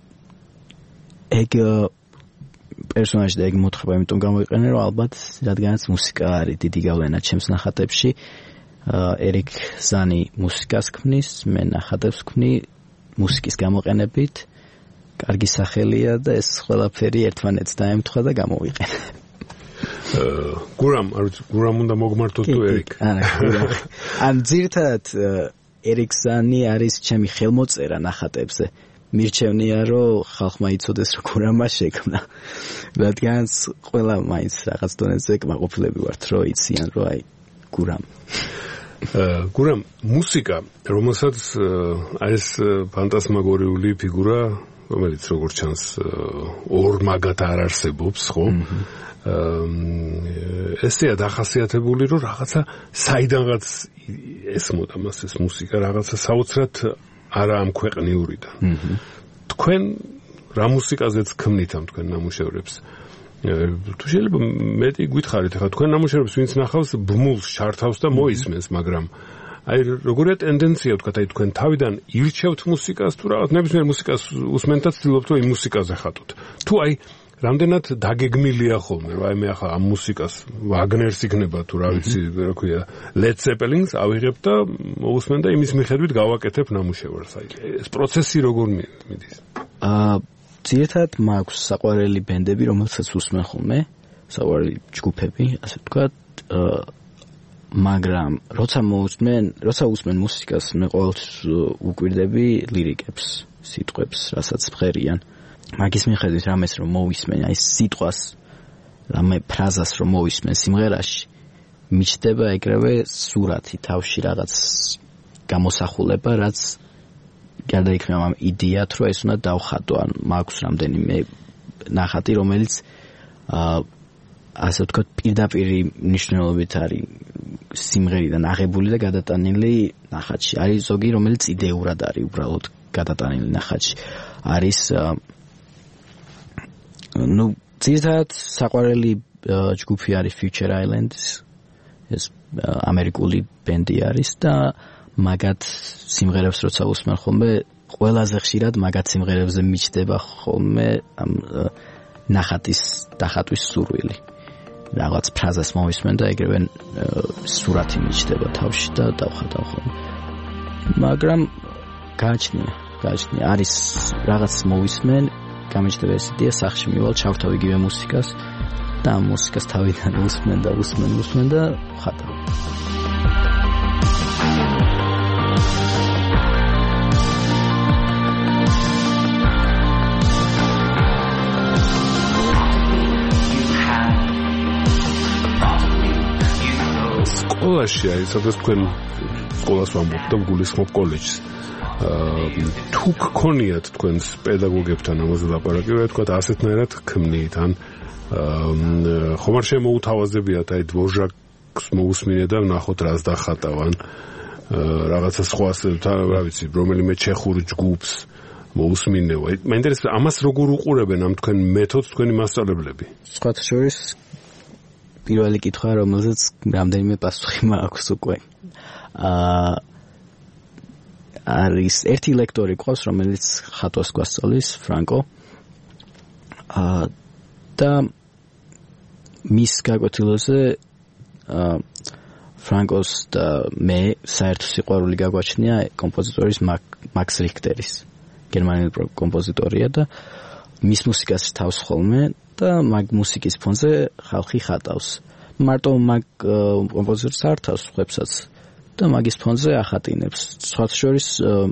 ეგ პერსონაჟი და ეგ მოთხრობა იმიტომ გამოვიყენე, რომ ალბათ რადგანაც მუსიკა არის დიდი გავლენა ჩემს ნახატებში. ერიკ ზანი მუსიკას ქმნის, მე ნახატებს ვქმნი მუსიკის გამოყენებით. კარგი სახელია და ეს ყველაფერი ერთმანეთს დაემთხვა და გამოვიყენე. გურამ, არ ვიცი, გურამ უნდა მოგმართოთ თუ ერიკ? არა, გურამ. ან ძირთად ერიკ ზანი არის ჩემი ხელმოწერა ნახატებზე. მირჩევნია, რომ ხალხმა იცოდეს, რომ გურამა შექმნა. რადგანაც ყველა მაინც რაღაც დონეზე კმაყოფილები ვართ, რომ იციან, რომ აი გურამ. გურამ, მუსიკა, რომელსაც არის ფანტასმაგორიული ფიგურა, რომელიც როგორც ჩანს ორმაგად არ არსებობს, ხო? ესეა დახასიათებული, რომ რაღაცა საიდანღაც ესმოდა მას ეს მუსიკა, რაღაცა საოცრად არა ამ ქვეყნიურიდან. თქვენ რა მუსიკაზეც ქმნით ამ თქვენ ნამუშევრებს? თუ შეიძლება მეტი გითხარით, ხა თქვენ ნამუშევრებს ვინც ნახავს, ბმულს ჩართავს და მოისმენს, მაგრამ აი როგორია ტენდენცია თქვა, აი თქვენ თავიდან ირჩევთ მუსიკას თუ რაღაც ნებისმიერ მუსიკას უსმენთ და ცდილობთ რომ იმ მუსიკაზე ხატოთ. თუ აი რამდენად დაგეგმილია ხოლმე, რა მე ახლა ამ მუსიკას ვაგნერს იქნება თუ რა ვიცი, რა ქვია, Led Zeppelin-ს ავიღებ და მოусმენ და იმის მიხედვით გავაკეთებ ნამუშევარს. აი ეს პროცესი როგორ მიდის? აა ძირითადად მაქვს საყვარელი ბენდები, რომელსაც უსმენ ხოლმე, საყვარელი ჯგუფები, ასე ვთქვათ, აა მაგრამ როცა მოусმენ, როცა უსმენ მუსიკას, მე ყოველთვის უკვირდები ლირიკებს, სიტყვებს, რასაც მღერიან. მაგის მიხედვით რამეს რომ მოვისმენ, აი სიტყვას, რამე ფრაზას რომ მოვისმენ სიმღერაში, მიჩნდება ეგრევე სურათი, თავში რაღაც გამოსახულება, რაც გადაიქნება ამ იდეათ, რომ ეს უნდა დავხატო, ან მაქვს რამდენიმე ნახატი, რომელიც აა ასე ვთქვათ, პირდაპირ მნიშვნელობით არის სიმღერიდან აღებული და გადატანილი ნახატში. არის ზოგი, რომელიც იდეურად არის უბრალოდ გადატანილი ნახატში. არის ну, ძირითადად საყვარელი ჯგუფი არის Future Islands, ეს ამერიკული ბენდი არის და მაგათ სიმღერებს როცა უსმენ ხოლმე, ყველაზე ხშირად მაგათ სიმღერებზე მიჩნდება ხოლმე ამ ნახატის დახატვის სურვილი. რაღაც ფრაზას მოვისმენ და ეგრევე სურათი მიჩნდება თავში და დავხატავ ხოლმე. მაგრამ გააჩნია, გააჩნია, არის რაღაც მოვისმენ, გამიჩნდება ეს იდეა, სახში მივალ, ჩავთავ იგივე მუსიკას და ამ მუსიკას თავიდან უსმენ და უსმენ, უსმენ და ხატავ. სკოლაში, აი, სადაც თქვენ სკოლას ვამბობთ და გულისხმობ კოლეჯს. თუ გქონიათ თქვენს პედაგოგებთან ამაზე ლაპარაკი, რა თქვა, ასეთნაირად ქმნით, ან ხომ არ შემოუთავაზებიათ, აი, დვოჟაკს მოусმინე და ნახოთ რას დახატავან, რაღაცა სხვა, რა ვიცი, რომელიმე ჩეხურ ჯგუფს მოусმინეო. აი, მაინტერესებს, ამას როგორ უყურებენ ამ თქვენ მეთოდს თქვენი მასწავლებლები? სხვათა შორის პირველი კითხვა, რომელზეც რამდენიმე პასუხი მაქვს უკვე. აა არის ერთი ლექტორი ყავს, რომელიც ხატვას გვასწავლის, ფრანკო. აა და მის გაკვეთილებზე აა ფრანკოს და მე საერთო სიყვარული გაგვაჩნია კომპოზიტორის მაქს რიქტერის. გერმანელი კომპოზიტორია და მის მუსიკას თავს ხოლმე და მაგ მუსიკის ფონზე ხალხი ხატავს. მარტო მაგ კომპოზიტორს არ თავს, ხვებსაც და მაგის ფონზე ახატინებს. სხვათა შორის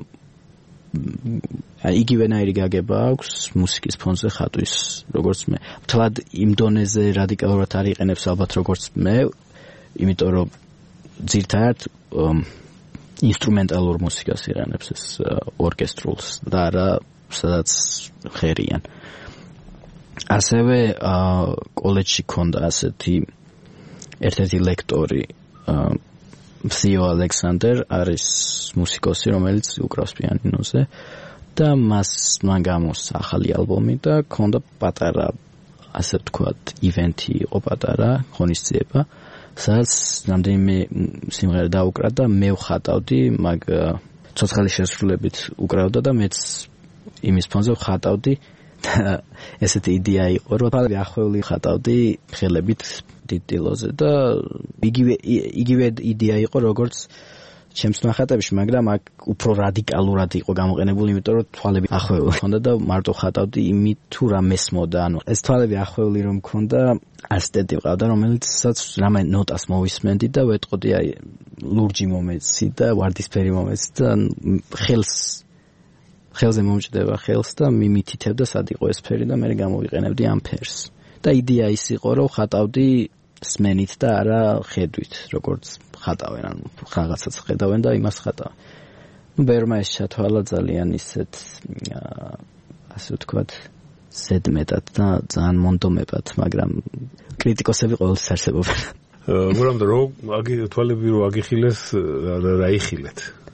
იგივენაირი გაგება აქვს მუსიკის ფონზე ხატვის, როგორც მე. მთლად იმ დონეზე რადიკალურად არ იყენებს ალბათ როგორც მე, იმიტომ რომ ძირთად ინსტრუმენტალურ მუსიკას იყენებს ეს ორკესტრულს და არა სადაც ხერიან. ასევე კოლეჯში ქონდა ასეთი ერთ-ერთი ლექტორი Theo Alexander არის მუსიკოსი, რომელიც უკრავს პიანინოზე და მას მან გამოსცა ახალი ალბომი და ქონდა პატარა, ასე ვთქვათ, ივენთი იყო პატარა, ღონისძიება, სადაც რამდენიმე სიმღერა დაუკრა და მე ვხატავდი, მაგ ცოცხალი შესრულებით უკრავდა და მეც იმის ფონზე ვხატავდი და ესეთი იდეა იყო, რომ თავი ახვეული ხატავდი ხელებით ტიტილოზე და იგივე იგივე იდეა იყო, როგორც ჩემს ნახატებში, მაგრამ აქ უფრო რადიკალურად იყო გამოყენებული, იმიტომ რომ თვალები ახვეული ჰქონდა და მარტო ხატავდი იმით თუ რა მესმოდა, ანუ ეს თვალები ახვეული რომ მქონდა, ასისტენტი ვყავდა, რომელიცაც რამე ნოტას მოვისმენდი და ვეტყოდი აი ლურჯი მომეცი და ვარდისფერი მომეცი და ხელს ხელზე მომჭდება ხელს და მიმითითებდა სად იყო ეს ფერი და მე გამოვიყენებდი ამ ფერს. და იდეა ის იყო, რომ ხატავდი სმენით და არა ხედვით, როგორც ხატავენ, ანუ რაღაცას ხედავენ და იმას ხატავენ. ნუ ბერმა ეს ჩათვალა ძალიან ისეთ ასე ვთქვათ, ზედმეტად და ძალიან მონდომებად, მაგრამ კრიტიკოსები ყოველთვის არსებობენ. მაგრამ რომ აგი თვალები რო აგიხილეს, რა იხილეთ?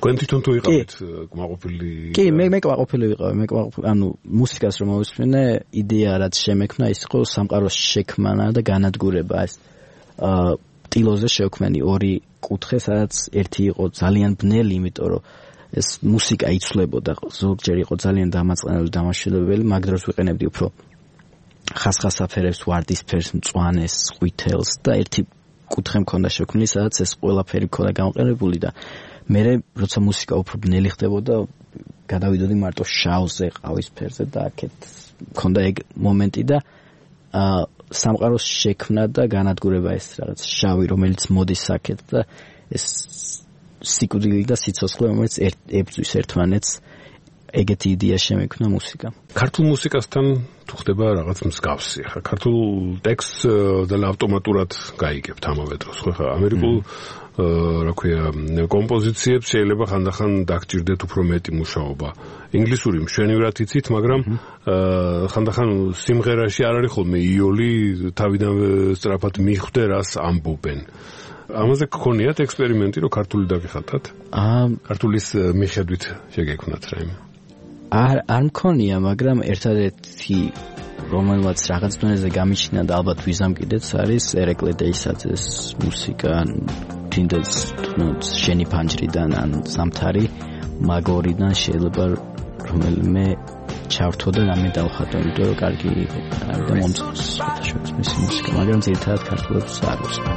თქვენ თვითონ თუ იყავით კმაყოფილი? კი, მე მე კმაყოფილი ვიყავი, მე კმაყოფილი, ანუ მუსიკას რომ მოვისმინე, იდეა რაც შემექმნა ის იყო სამყაროს შექმნა და განადგურება ეს აა ტილოზე შევქმენი ორი კუთხე, სადაც ერთი იყო ძალიან ბნელი, იმიტომ რომ ეს მუსიკა იცვლებოდა, ზოგჯერ იყო ძალიან დამაწყენებელი, დამაშველებელი, მაგ დროს ვიყენებდი უფრო ხასხასაფერებს, ვარდისფერს, მწვანეს, ყვითელს და ერთი კუთხე მქონდა შექმნილი, სადაც ეს ყველაფერი მქონდა გამოყენებული და მე როცა მუსიკა უფრო ბნელი ხდებოდა, გადავიდოდი მარტო შავზე, ყავისფერზე და აქეთ მქონდა ეგ მომენტი და აა სამყაროს შექმნა და განადგურება ეს რაღაც შავი, რომელიც მოდის აქეთ და ეს სიკვდილი და სიცოცხლე, რომელიც ებრძვის ერთმანეთს, ეგეთი იდეა შემექმნა მუსიკა. ქართულ მუსიკასთან თუ ხდება რაღაც მსგავსი, ხა ქართულ ტექსტს და ავტომატურად გაიგებთ ამავე დროს, ხო ხა ამერიკულ რა ქვია კომპოზიციებს შეიძლება ხანდახან დაგჭირდეთ უფრო მეტი მუშაობა. ინგლისური მშვენივრად იცით, მაგრამ ხანდახან სიმღერაში არ არის ხოლმე იოლი, თავიდანვე სწრაფად მიხვდე რას ამბობენ. ამაზე გქონიათ ექსპერიმენტი, რომ ქართული დაგიხატათ? აა ქართულის მიხედვით შეგექმნათ რაიმე? არ არ მქონია, მაგრამ ერთადერთი რომელმაც რაღაც დონეზე გამიჩნია და ალბათ ვიზამ კიდეც არის ერეკლე დეისაძეს მუსიკა, თინდაც შენი ფანჯრიდან ან სამთარი მაგორიდან შეიძლება რომელიმე ჩავთო და რამე დავხატო, იმიტომ რომ კარგი და მომწყოს შეთაშორის მისი მუსიკა, მაგრამ ძირითადად ქართულებს არ ვუსმენ.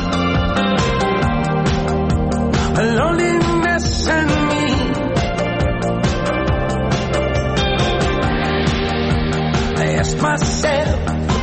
Loneliness in me I ask myself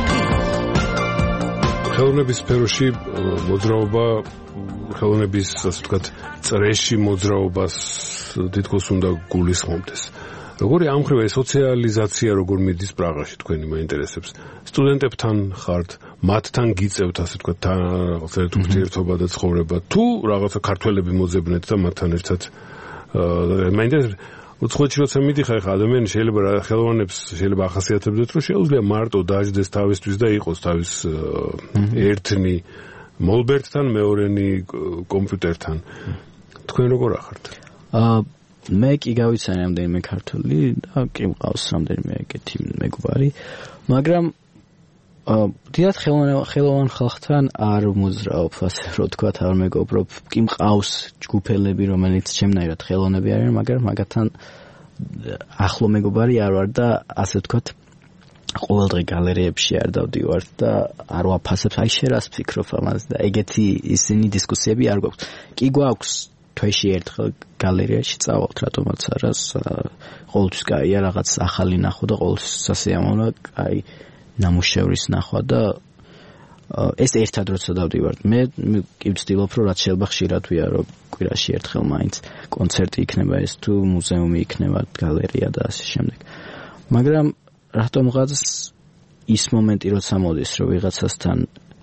ხელოვნების სფეროში მოძრაობა, ხელოვნების ასე ვთქვათ, წრეში მოძრაობას თითქოს უნდა გულისხმობდეს. როგორი ამხრივა სოციალიზაცია როგორ მიდის პრაღაში თქვენი მაინტერესებს? სტუდენტებთან ხართ, მათთან გიწევთ ასე ვთქვათ რაღაცა ურთიერთობა და ცხოვრება, თუ რაღაცა ქართველები მოძებნეთ და მათთან ერთად მაინტერესებს უცხოეთში როცა მიდიხარ, ხა ადამიანი შეიძლება ხელოვნებს შეიძლება ახასიათებდეს, რომ შეუძლია მარტო დაждდეს თავისთვის და იყოს თავის ერთნი მოლბერტთან, მეორენი კომპიუტერთან. თქვენ როგორ ახართ? აა მე კი გავიცანი რამდენიმე ქართული და კი მყავს რამდენიმე ეგეთი მეგობარი, მაგრამ აა დიდად ხელოვან ხალხთან არ მოძრაობ, ასე რომ თქვა, არ მეგობრობ. კი მყავს ჯგუფელები, რომელიც ჩემნაირად ხელოვნები არიან, მაგრამ მაგათთან ახლო მეგობარი არ ვარ და ასე ვთქვათ, ყოველდღე გალერეებში არ დავდივარ და არ ვაფასებ, აი შენ რას ფიქრობ ამაზე და ეგეთი ისინი დისკუსიები არ გვაქვს. კი გვაქვს თვეში ერთხელ გალერეაში წავალთ, რატომაც არა, ყოველთვის კაია რაღაც ახალი ნახო და ყოველთვის სასიამოვნოა, აი ნამუშევრის ნახვა და ეს ერთად როცა დავდივარ. მე კი ვცდილობ, რომ რაც შეიძლება ხშირად ვიარო, კვირაში ერთხელ მაინც კონცერტი იქნება ეს თუ მუზეუმი იქნება, გალერეა და ასე შემდეგ. მაგრამ რატომღაც ის მომენტი როცა მოდის, რომ ვიღაცასთან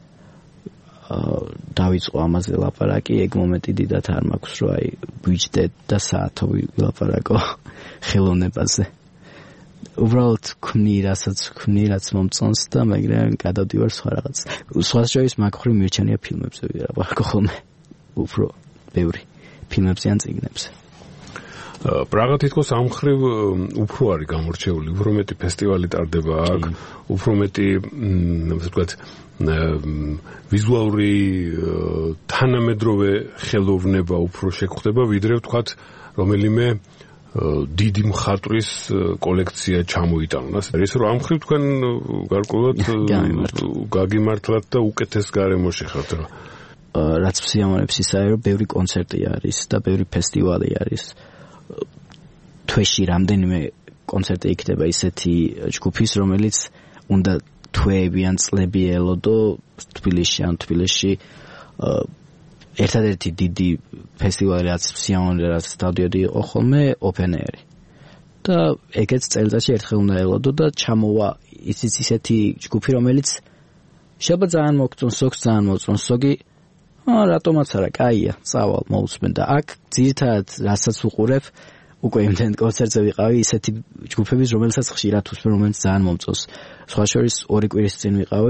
დავიწყო ამაზე ლაპარაკი, ეგ მომენტი დიდად არ მაქვს, რომ აი ვიჯდეთ და საათო ვილაპარაკო ხელოვნებაზე. უბრალოდ ქმნი, რასაც ქმნი, რაც მომწონს და მაგრამ გადავდივარ სხვა რაღაც. სხვა შორის მაგხრივ მირჩენია ფილმებზე ვილაპარაკო ხოლმე. უფრო ბევრი ფილმებზე ან წიგნებზე. პრაღა თითქოს ამხრივ უფრო არის გამორჩეული, უფრო მეტი ფესტივალი ტარდება აქ, უფრო მეტი, ასე ვთქვათ, ვიზუალური თანამედროვე ხელოვნება უფრო შეგხვდება, ვიდრე ვთქვათ, რომელიმე დიდი მხატვრის კოლექცია ჩამოიტანოს. ის რომ ამხრივ თქვენ გარკვეულად გაგიმართლათ და უკეთეს გარემოში ხართ რა. რაც სიამოვნებს ისაა, რომ ბევრი კონცერტი არის და ბევრი ფესტივალი არის. თვეში რამდენიმე კონცერტი იქნება ისეთი ჯგუფის, რომელიც უნდა თვეები ან წლები ელოდო თბილისში ან თბილისში ერთადერთი დიდი ფესტივალი რაც სიამოვნებდა რაც დავდიოდი იყო ხოლმე open air. და ეგეც წელიწადში ერთხელ უნდა ელოდო და ჩამოვა ისიც ისეთი ჯგუფი, რომელიც შეიძლება ძალიან მოგწონს, ზოგს ძალიან მოწონს, ზოგი აა რატომაც არა, კაია, წავალ მოусმენ და აქ ძირითადად რასაც უყურებ უკვე იმდენ კონცერტზე ვიყავი ისეთი ჯგუფების, რომელსაც ხშირად უსმენ, რომელიც ძალიან მომწონს. სხვა შორის ორი კვირის წინ ვიყავი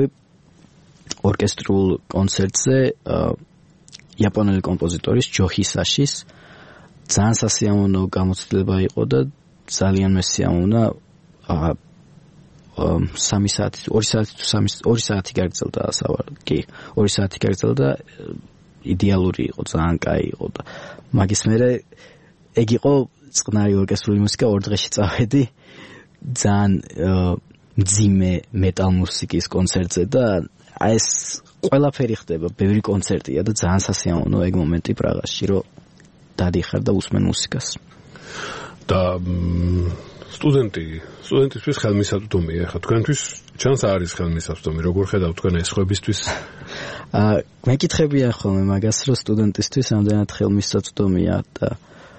ორკესტრულ კონცერტზე იაპონელი კომპოზიტორის ჯო ჰისაშის ძალიან სასიამოვნო გამოცდილება იყო და ძალიან მესიამოვნა აა სამი საათი, ორი საათი თუ სამი ორი საათი გაგრძელდა ასავარ. კი, ორი საათი გაგრძელდა. იდეალური იყო, ძალიან კაი იყო და მაგის მერე ეგ იყო წყნარი ორკესტრული მუსიკა ორ დღეში წავედი. ძალიან მძიმე მეტალ მუსიკის კონცერტზე და აი ეს ყველაფერი ხდება, ბევრი კონცერტია და ძალიან სასიამოვნო ეგ მომენტი პრაღაში, რომ დადიხარ და უსმენ მუსიკას. და სტუდენტი, სტუდენტისთვის ხელმისაწვდომია, ხა თქვენთვის ჩანს არის ხელმისაწვდომი, როგორ ხედავთ თქვენ ეს ხვებისთვის? აა მეკითხებია ხოლმე მაგას, რომ სტუდენტისთვის ამდენად ხელმისაწვდომია და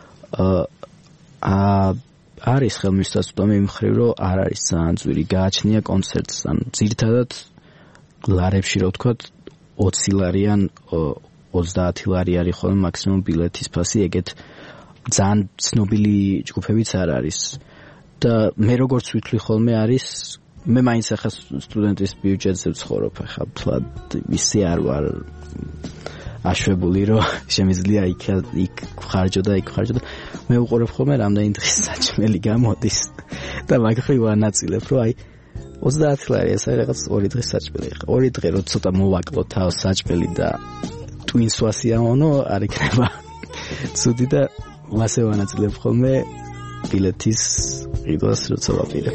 აა არის ხელმისაწვდომი იმ მხრივ, რომ არ არის ძალიან ძვირი, გააჩნია კონცერტს, ან ძირითადად ლარებში რო ვთქვათ ოცი ლარი ან ოცდაათი ლარი არის ხოლმე მაქსიმუმ ბილეთის ფასი, ეგეთ ძალიან ცნობილი ჯგუფებიც არ არის. და მე როგორც ვთვლი ხოლმე არის, მე მაინც ახლა სტუდენტის ბიუჯეტზე ვცხოვრობ, ახლა თლად ისე არ ვარ აშვებული, რომ შემიძლია იქ იქ ხარჯო და იქ ხარჯო და მე უყურებ ხოლმე რამდენი დღის საჭმელი გამოდის და მაგხრივ ვანაწილებ, რომ აი ოცდაათი ლარი ეს არის რაღაც ორი დღის საჭმელი. ორი დღე რო ცოტა მოვაკლო თავს საჭმელი და twins ვასიამოვნო არ იქნება ცუდი და მასე ვანაწილებ ხოლმე ბილეთის ყიდვას როცა ვაპირებ.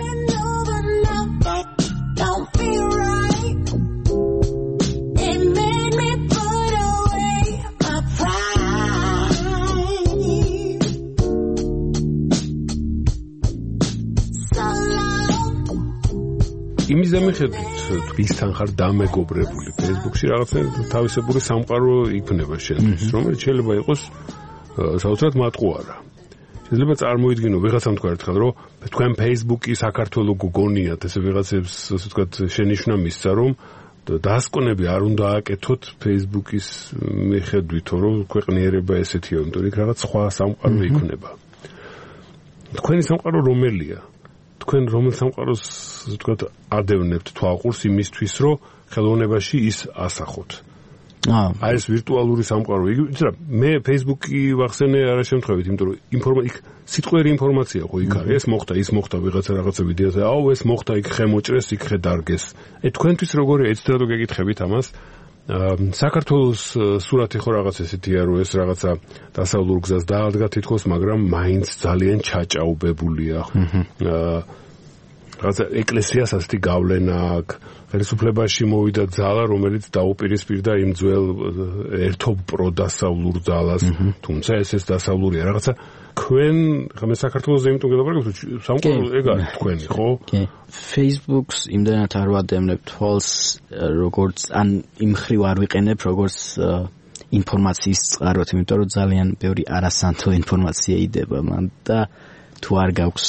იმის მიხედვით ვისთან ხარ დამეგობრებული Facebook-ში რაღაცა თავისებური სამყარო იქნება შენთვის, რომელიც შეიძლება იყოს საოცრად მატყუარა. შეიძლება წარმოიდგინო ვიღაცამ თქვა ერთხელ, რომ თქვენ Facebook-ი საქართველოს გგონიათ, ესე ვიღაცებს, ასე ვთქვათ, შენიშვნა მისცა, რომ დასკვნები არ უნდა აკეთოთ Facebook-ის მიხედვით, რომ ქვეყნიერება ესეთია, იმიტომ რომ იქ რაღაც სხვა სამყარო იქნება. თქვენი სამყარო რომელია? თქვენ რომელ სამყაროს ვთქვათ ადევნებთ თვალყურს იმისთვის, რომ ხელოვნებაში ის ასახოთ. აა, აი ეს ვირტუალური სამყარო. იცი რა, მე Facebook-ი ვახსენე არა შემთხვევით, იმიტომ რომ ინფორმაცია იქ სიტყვიერი ინფორმაცია ხო იქ არის, ეს მოხდა, ის მოხდა ვიღაცა რაღაცა ვიდეოზე. აუ, ეს მოხდა, იქ ხე მოჭრეს, იქ ხე დარგეს. ე თქვენთვის როგორია, ეცდრა თუ გეკითხებით ამას? საქართველოს სურათი ხო რაღაც ესეთია, რომ ეს რაღაცა დასავლურ გზას დაადგა თითქოს, მაგრამ მაინც ძალიან ჩაჭაობებულია. აა რაღაცა ეკლესიას ასეთი გავლენა აქვს. ხელისუფლებაში მოვიდა ძალა, რომელიც დაუპირისპირდა იმ ძველ ერთობ პროდასავლურ ძალას, თუმცა ეს ეს დასავლურია. რაღაცა თქვენ ხომ საქართველოს იმიტომ გელაპარაკობთ, სამყარო ეგ არის თქვენი, ხო? კი. Facebook-ს იმდანაც არ ვადევნებ თვალს, როგორც ან იმ ხრივ არ ვიყენებ, როგორც ინფორმაციის წყაროთ, იმიტომ რომ ძალიან ბევრი არასანთო ინფორმაცია იდება მან და თუ არ გაქვს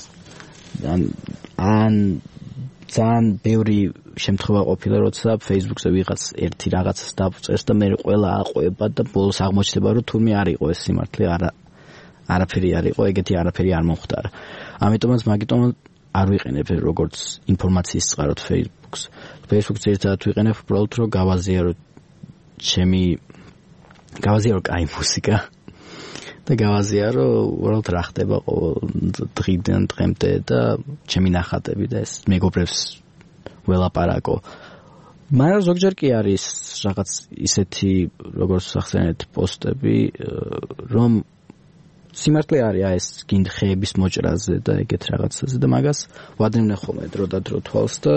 ან ან ძალიან ბევრი შემთხვევა ყოფილა, როცა Facebook-ზე ვიღაც ერთი რაღაცას დაწერს და მე ყველა აყვება და ბოლოს აღმოჩნდება, რომ თურმე არ იყო ეს სიმართლე, არა არაფერი არ იყო, ეგეთი არაფერი არ მომხდარა. ამიტომაც მაგიტომ არ ვიყენებ როგორც ინფორმაციის წყაროთ Facebook-ს. Facebook-ს ერთად ვიყენებ უბრალოდ რომ გავაზიარო ჩემი გავაზიარო კაი მუსიკა და გავაზიარო უბრალოდ რა ხდება ყოველ დღიდან დღემდე და ჩემი ნახატები და ეს მეგობრებს ველაპარაკო. მაგრამ ზოგჯერ კი არის რაღაც ისეთი როგორც ახსენეთ პოსტები, რომ სიმართლე არის ეს გინდ ხეების მოჭრაზე და ეგეთ რაღაცაზე და მაგას ვადევნე ხოლმე დრო და დრო თვალს და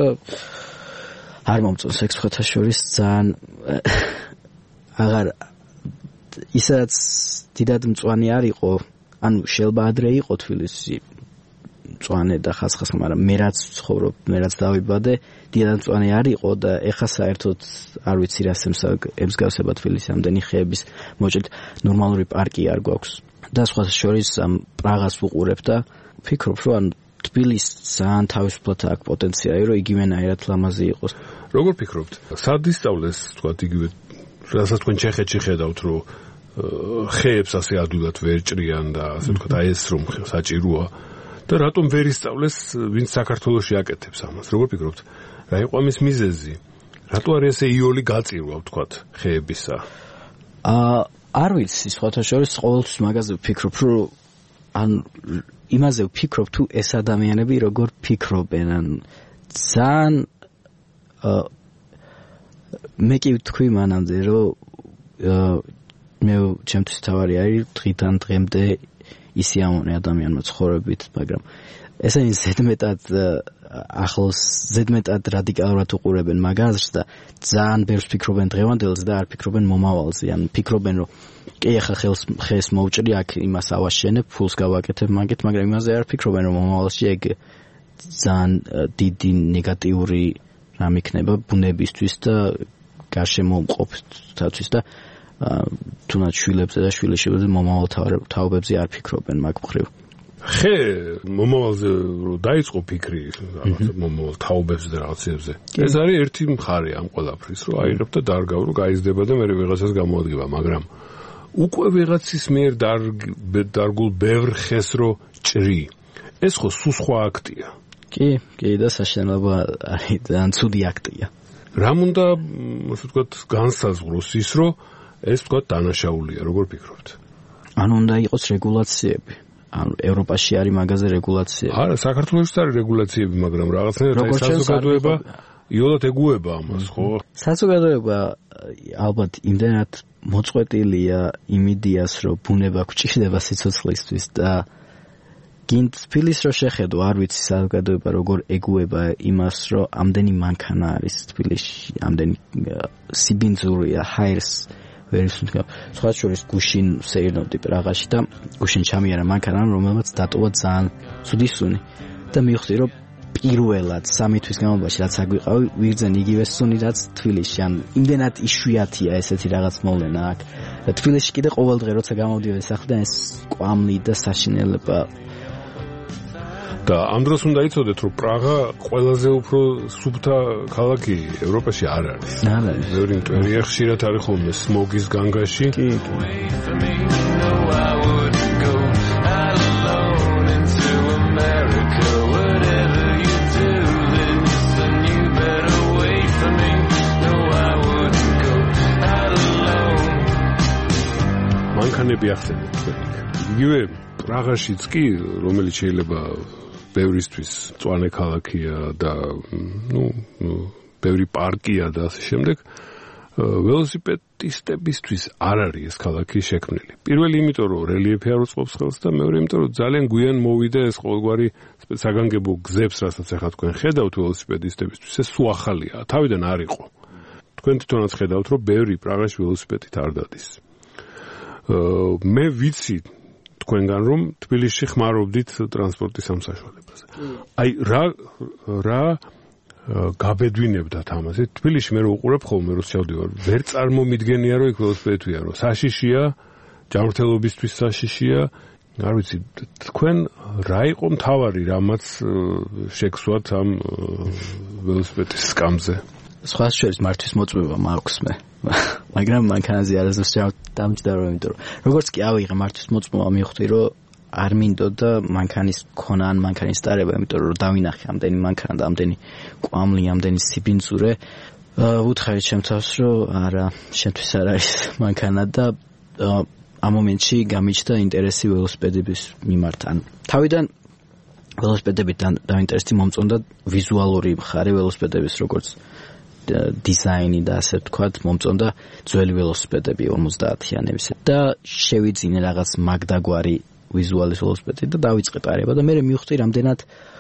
არ მომწონს ეგ სხვათა შორის ძალიან აღარ ისაც დიდად მწვანე არ იყო, ანუ შეიძლება ადრე იყო თბილისი მწვანე და ხასხას, მაგრამ მე რაც ვცხოვრობ, მე რაც დავიბადე, დიდად მწვანე არ იყო და ეხა საერთოდ არ ვიცი რა ემსგავსება თბილისი ამდენი ხეების მოჭრით, ნორმალური პარკი არ გვაქვს. და სხვა შორის ამ პრაღას ვუყურებ და ვფიქრობ, რომ ან თბილისს ძალიან თავისუფლად აქვს პოტენციალი, რომ იგივენაირად ლამაზი იყოს. როგორ ფიქრობთ? სად ისწავლეს, თქვათ, იგივე, რასაც თქვენ ჩეხეთში ხედავთ, რომ ხეებს ასე ადვილად ვერ ჭრიან და ასე ვთქვათ, აი ეს რომ საჭიროა და რატომ ვერ ისწავლეს, ვინც საქართველოში აკეთებს ამას? როგორ ფიქრობთ? რა იყო ამის მიზეზი? რატო არის ესე იოლი გაწირვა, ვთქვათ, ხეებისა? აა არ ვიცი, სხვათა შორის ყოველთვის მაგაზე ვფიქრობ, რომ ან იმაზე ვფიქრობ თუ ეს ადამიანები როგორ ფიქრობენ, ან ძალიან მე კი ვთქვი მანამდე, რომ მე ჩემთვის თავარი არის დღიდან დღემდე ისი ამონე ადამიანმა ცხოვრებით, მაგრამ ესენი ზედმეტად ახლოს ზედმეტად რადიკალურად უყურებენ მაგას და ძალიან ბევრს ფიქრობენ დღევანდელზე და არ ფიქრობენ მომავალზე. ან ფიქრობენ, რომ კი ახლა ხელს ხეს მოვჭრი, აქ იმას ავაშენებ, ფულს გავაკეთებ მაგით, მაგრამ იმაზე არ ფიქრობენ, რომ მომავალში ეგ ძალიან დიდი ნეგატიური რამ იქნება ბუნებისთვის და გარშემო მყოფთათვის და თუნდაც შვილებზე და შვილიშვილებზე მომავალ თაობებზე არ ფიქრობენ მაგ მხრივ. ხე მომავალზე რო დაიწყო ფიქრი მომავალ თაობებზე და რაღაცებზე. ეს არის ერთი მხარე ამ ყველაფრის, რომ აიღებ და დარგავ, რომ გაიზრდება და მე ვიღაცას გამოადგება, მაგრამ უკვე ვიღაცის მიერ დარგულ ბევრ ხეს რო ჭრი. ეს ხო სულ სხვა აქტია. კი, კი და საშინელება არის ძალიან ცუდი აქტია. რამ უნდა, ასე ვთქვათ, განსაზღვროს ის, რომ ეს ვთქვათ დანაშაულია, როგორ ფიქრობთ? ანუ უნდა იყოს რეგულაციები. ანუ ევროპაში არის მაგაზე რეგულაციები. არა, საქართველოშიც არის რეგულაციები, მაგრამ რაღაცნაირად ეს საზოგადოება იოლად ეგუება ამას, ხო? საზოგადოება ალბათ იმდენად მოწყვეტილია იმ იდეას, რომ ბუნება გვჭირდება სიცოცხლისთვის და გინდ თბილის რო შეხედო, არ ვიცი საზოგადოება როგორ ეგუება იმას, რომ ამდენი მანქანა არის თბილისში, ამდენი სიბინძურია, ჰაერს სხვა შორის გუშინ სეირნობდი პრაღაში და გუშინ ჩამიარა მანქანა, რომელმაც დატოვა ძალიან ცუდი სუნი და მივხვდი, რომ პირველად სამი თვის განმავლობაში რაც აგვიყავი, ვიგრძენ იგივე სუნი, რაც თბილისში. ან იმდენად იშვიათია ესეთი რაღაც მოვლენა აქ. და თბილისში კიდე ყოველდღე როცა გამოვდივარ სახლიდან, ეს კვამლი და საშინელება. და ამ დროს უნდა იცოდეთ, რომ პრაღა ყველაზე უფრო სუფთა ქალაქი ევროპაში არ არის. არ არის. ბევრი მტვერია, ხშირად არის ხოლმე სმოგის განგაში. კი, კი. მანქანები ახსენეთ თქვენ. იგივე პრაღაშიც კი, რომელიც შეიძლება ბევრისთვის მწვანე ქალაქია და ნუ ბევრი პარკია და ასე შემდეგ, ველოსიპედისტებისთვის არ არის ეს ქალაქი შექმნილი. პირველი იმიტომ, რომ რელიეფი არ უწყობს ხელს და მეორე იმიტომ, რომ ძალიან გვიან მოვიდა ეს ყოველგვარი საგანგებო გზებს, რასაც ახლა თქვენ ხედავთ ველოსიპედისტებისთვის, ეს სულ ახალია, თავიდან არ იყო. თქვენ თვითონაც ხედავთ, რომ ბევრი პრაღაში ველოსიპედით არ დადის. მე ვიცი თქვენგან, რომ თბილისში ხმარობდით ტრანსპორტის ამ საშუალებაზე. აი რა რა გაბედვინებდათ ამაზე. თბილისში მე რო უყურებ ხოლმე, რო შევდივარ, ვერ წარმომიდგენია, რომ იქ ველოსიპედით ვიარო. საშიშია, ჯანმრთელობისთვის საშიშია. არ ვიცი, თქვენ რა იყო მთავარი, რამაც შეგსვათ ამ ველოსიპედის სკამზე? სხვა შორის მართვის მოწმობა მაქვს მე. მაგრამ მანქანაზე არასდროს დამჯდარო, იმიტომ რომ როგორც კი ავიღე მართვის მოწმობა, მივხვდი, რომ არ მინდოდა მანქანის ქონა ან მანქანის ტარება, იმიტომ რომ დავინახე ამდენი მანქანა და ამდენი კვამლი, ამდენი სიბინძურე. ვუთხარი ჩემ თავს, რომ არა, შენთვის არ არის მანქანა და ამ მომენტში გამიჩნდა ინტერესი ველოსიპედების მიმართ. ან თავიდან ველოსიპედებით დაინტერესი მომწონდა ვიზუალური მხარე ველოსიპედების, როგორც დიზაინი და ასე ვთქვათ, მომწონდა ძველი ველოსიპედები ორმოცდაათიანების და შევიძინე რაღაც მაგდაგვარი ვიზუალის ველოსიპედი და დავიწყე პარება და მე მივხვდი, რამდენად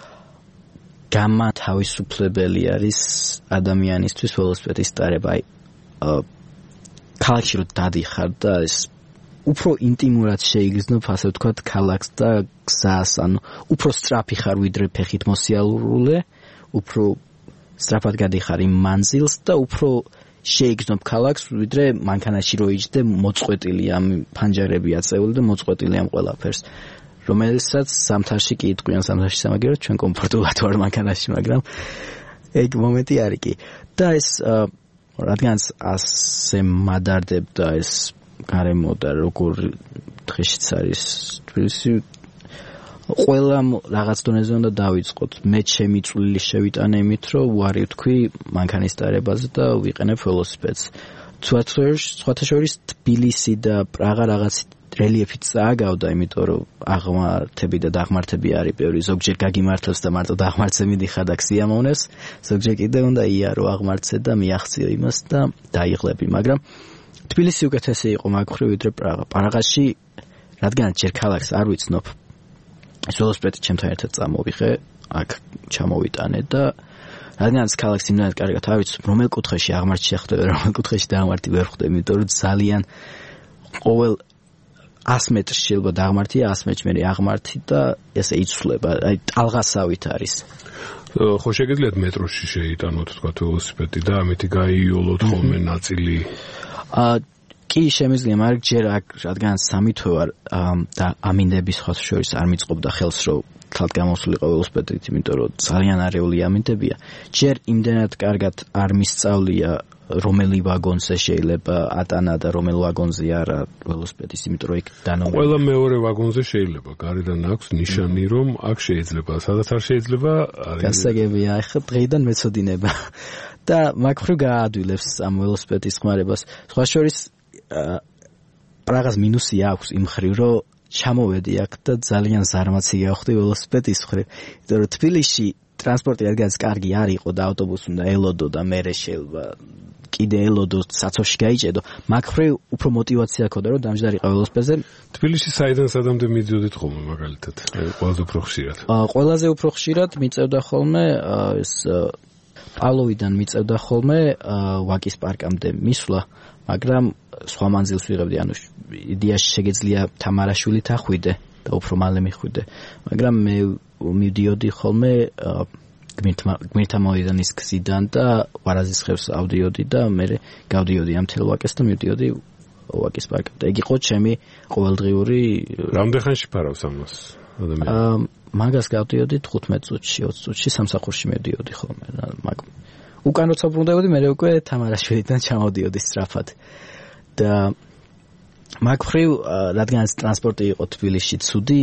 გამათავისუფლებელი არის ადამიანისთვის ველოსიპედის ტარება. აი ქალაქში რო დადიხარ და ეს უფრო ინტიმურად შეიგრძნობ, ასე ვთქვათ, ქალაქს და გზას, ანუ უფრო სწრაფი ხარ ვიდრე ფეხით მოსიარულე, უფრო სწრაფად გადიხარ იმ მანძილს და უფრო შეიგრძნობ ქალაქს, ვიდრე მანქანაში რო იჯდე მოწყვეტილი ამ ფანჯარები აწეული და მოწყვეტილი ამ ყველაფერს. რომელსაც ზამთარში კი იტყვიან, ზამთარში სამაგიეროდ ჩვენ კომფორტულად ვარ მანქანაში, მაგრამ ეგ მომენტი არის კი. და ეს რადგანაც ასე მადარდებდა ეს გარემო და როგორ დღეშიც არის თბილისი, ყველა რაღაც დონეზე უნდა დავიწყოთ. მე ჩემი წვლილი შევიტანე იმით, რომ უარი ვთქვი მანქანის ტარებაზე და ვიყენებ ველოსიპედს. სხვათა შორის თბილისი და პრაღა რაღაც რელიეფით წააგავდა, იმიტომ რომ აღმართები და დაღმართები არის ბევრი, ზოგჯერ გაგიმართლებს და მარტო დაღმართზე მიდიხარ და ქსიამოვნებს, ზოგჯერ კიდე უნდა იარო აღმართზე და მიაღწიო იმას და დაიღლები, მაგრამ თბილისი უკეთესი იყო მაგ მხრივ ვიდრე პრაღა. პრაღაში რადგანაც ჯერ ქალაქს არ ვიცნობ, ეს ველოსიპედი ჩემთან ერთად წამოვიღე, აქ ჩამოვიტანე და რადგანაც ქალაქს იმდენად კარგად არ ვიცნობ, რომელ კუთხეში აღმართი შეხვდება, რომელ კუთხეში დაღმართი ვერ ხვდები, იმიტომ რომ ძალიან ყოველ ას მეტრში შეიძლება დაღმართია, ას მეტრში მე აღმართი და ესე იცვლება, აი ტალღასავით არის. ხო შეგიძლიათ მეტროში შეიტანოთ თქვა ველოსიპედი და ამით გაიოლოთ ხოლმე ნაწილი? აა კი შემიძლია, მაგრამ ჯერ აქ რადგან სამი თვე ვარ და ამინდების ხალხ შორის არ მიწყობდა ხელს რომ თლად გამოსულიყო ველოსიპედით, იმიტომ რომ ძალიან არეული ამინდებია. ჯერ იმდენად კარგად არ მისწავლია რომელი ვაგონზე შეიძლება ატანა და რომელ ვაგონზე არა ველოსიპედის, იმიტომ რომ იქ დანომრებული. ყველა მეორე ვაგონზე შეიძლება, გარედან აქვს ნიშანი, რომ აქ შეიძლება, სადაც არ შეიძლება, არის. გასაგებია, ახლა დღეიდან მეცოდინება. და მაგ მხრივ გააადვილებს ამ ველოსიპედის ხმარებას. სხვა შორის პრაღას მინუსი აქვს იმ მხრივ, რომ ჩამოვედი აქ და ძალიან ზარმაცი გავხდი ველოსიპედის მხრივ, იმიტომ რომ თბილისში ტრანსპორტი რადგანაც კარგი არ იყო და ავტობუსი უნდა ელოდო და მერე შეიძლება კიდე ელოდო საცოვში გაიჭედო, მაგ მხრივ უფრო мотиваცია ქონდა რომ დამჯდარიყო ველოსიპედზე. თბილისში საიდან სადამდე მიდიოდით ხოლმე მაგალითად? ყველაზე უფრო ხშირად. ყველაზე უფრო ხშირად მიწევდა ხოლმე ეს პავლოვიდან მიწევდა ხოლმე ვაკის პარკამდე მისვლა, მაგრამ სხვა მანძილს ვიღებდი, ანუ იდეაში შეგეძლია თამარაშვილით ახვიდე და უფრო მალე მიხვიდე, მაგრამ მე მივდიოდი ხოლმე გმირთა მოედანის გზიდან და ვარაზის ხევს ავდიოდი და მე გავდიოდი ამ თელ ვაკეს და მივდიოდი ვაკის პარკამდე. იგი იყო ჩემი ყოველდღიური. რამდენ ხანში ფარავს ამას ადამიანი? მაგას გავდიოდი თხუთმეტ წუთში, ოცი წუთში სამსახურში მივდიოდი ხოლმე, მაგ უკან როცა ბრუნდებოდი, მე უკვე თამარაშვილიდან ჩამოვდიოდი სწრაფად. და მაგ მხრივ რადგანაც ტრანსპორტი იყო თბილისში ცუდი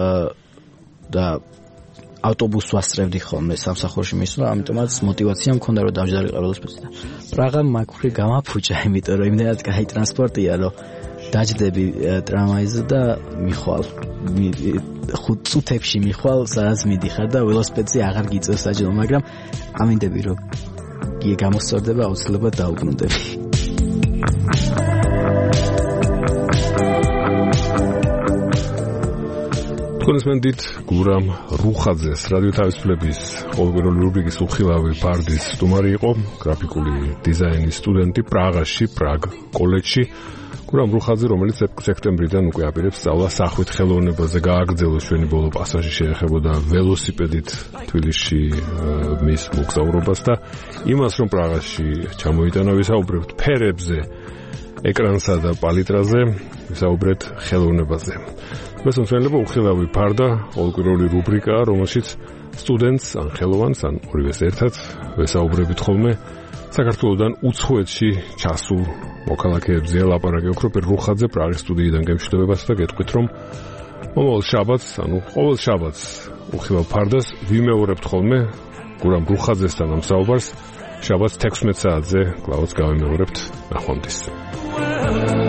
და ავტობუსს ვასწრებდი ხოლმე სამსახურში მისვლა, ამიტომაც мотиваცია მქონდა რომ დავჯდარიყო ველოსიპედზე. პრაღა მაგ მხრივ გამაფუჭა, იმიტომ რომ იმდენად კაი ტრანსპორტია, რომ დაჯდები ტრამვაიზე და მიხვალ ხუთ წუთებში მიხვალ, სადაც მიდიხარ და ველოსიპედზე აღარ გიწევს საჯელო, მაგრამ ამინდები რომ კი გამოსწორდება, აუცილებლად დაუბრუნდები. კონსმენდით გურამ რუხაძეს რადიო თავისუფლების ყოველკვირეული რუბრიკის უხილავი ფარდის სტუმარი იყო, გრაფიკული დიზაინის სტუდენტი პრაღაში, პრაგ კოლეჯში. გურამ რუხაძე, რომელიც სექტემბრიდან უკვე აპირებს სწავლას სახვით ხელოვნებაზე, გააგრძელოს ჩვენი ბოლო პასაჟი შეეხებოდა ველოსიპედით თბილისში მის მოგზაურობას და იმას, რომ პრაღაში ჩამოიტანა, ვისაუბრებთ ფერებზე, ეკრანსა და პალიტრაზე, ვისაუბრეთ ხელოვნებაზე. მესამე უხილავი ფარდა, ყოველკვირეული რუბრიკაა, რომელშიც სტუდენტს ან ხელოვანს ან ორივეს ერთად ვესაუბრებით ხოლმე საქართველოსთან უცხოეთში ჩასულ მოქალაქეებზე. ლაპარაკი ოქროპერ რუხაძე პრაღის სტუდიიდან გემშვიდობებას და გეტყვით, რომ მომავალ შაბათს, ანუ ყოველ შაბათს უხილავ ფარდას ვიმეორებთ ხოლმე გურამ რუხაძესთან ამ საუბარს. შაბათს თექვსმეტ საათზე კლავაც გავიმეორებთ. ნახვამდის.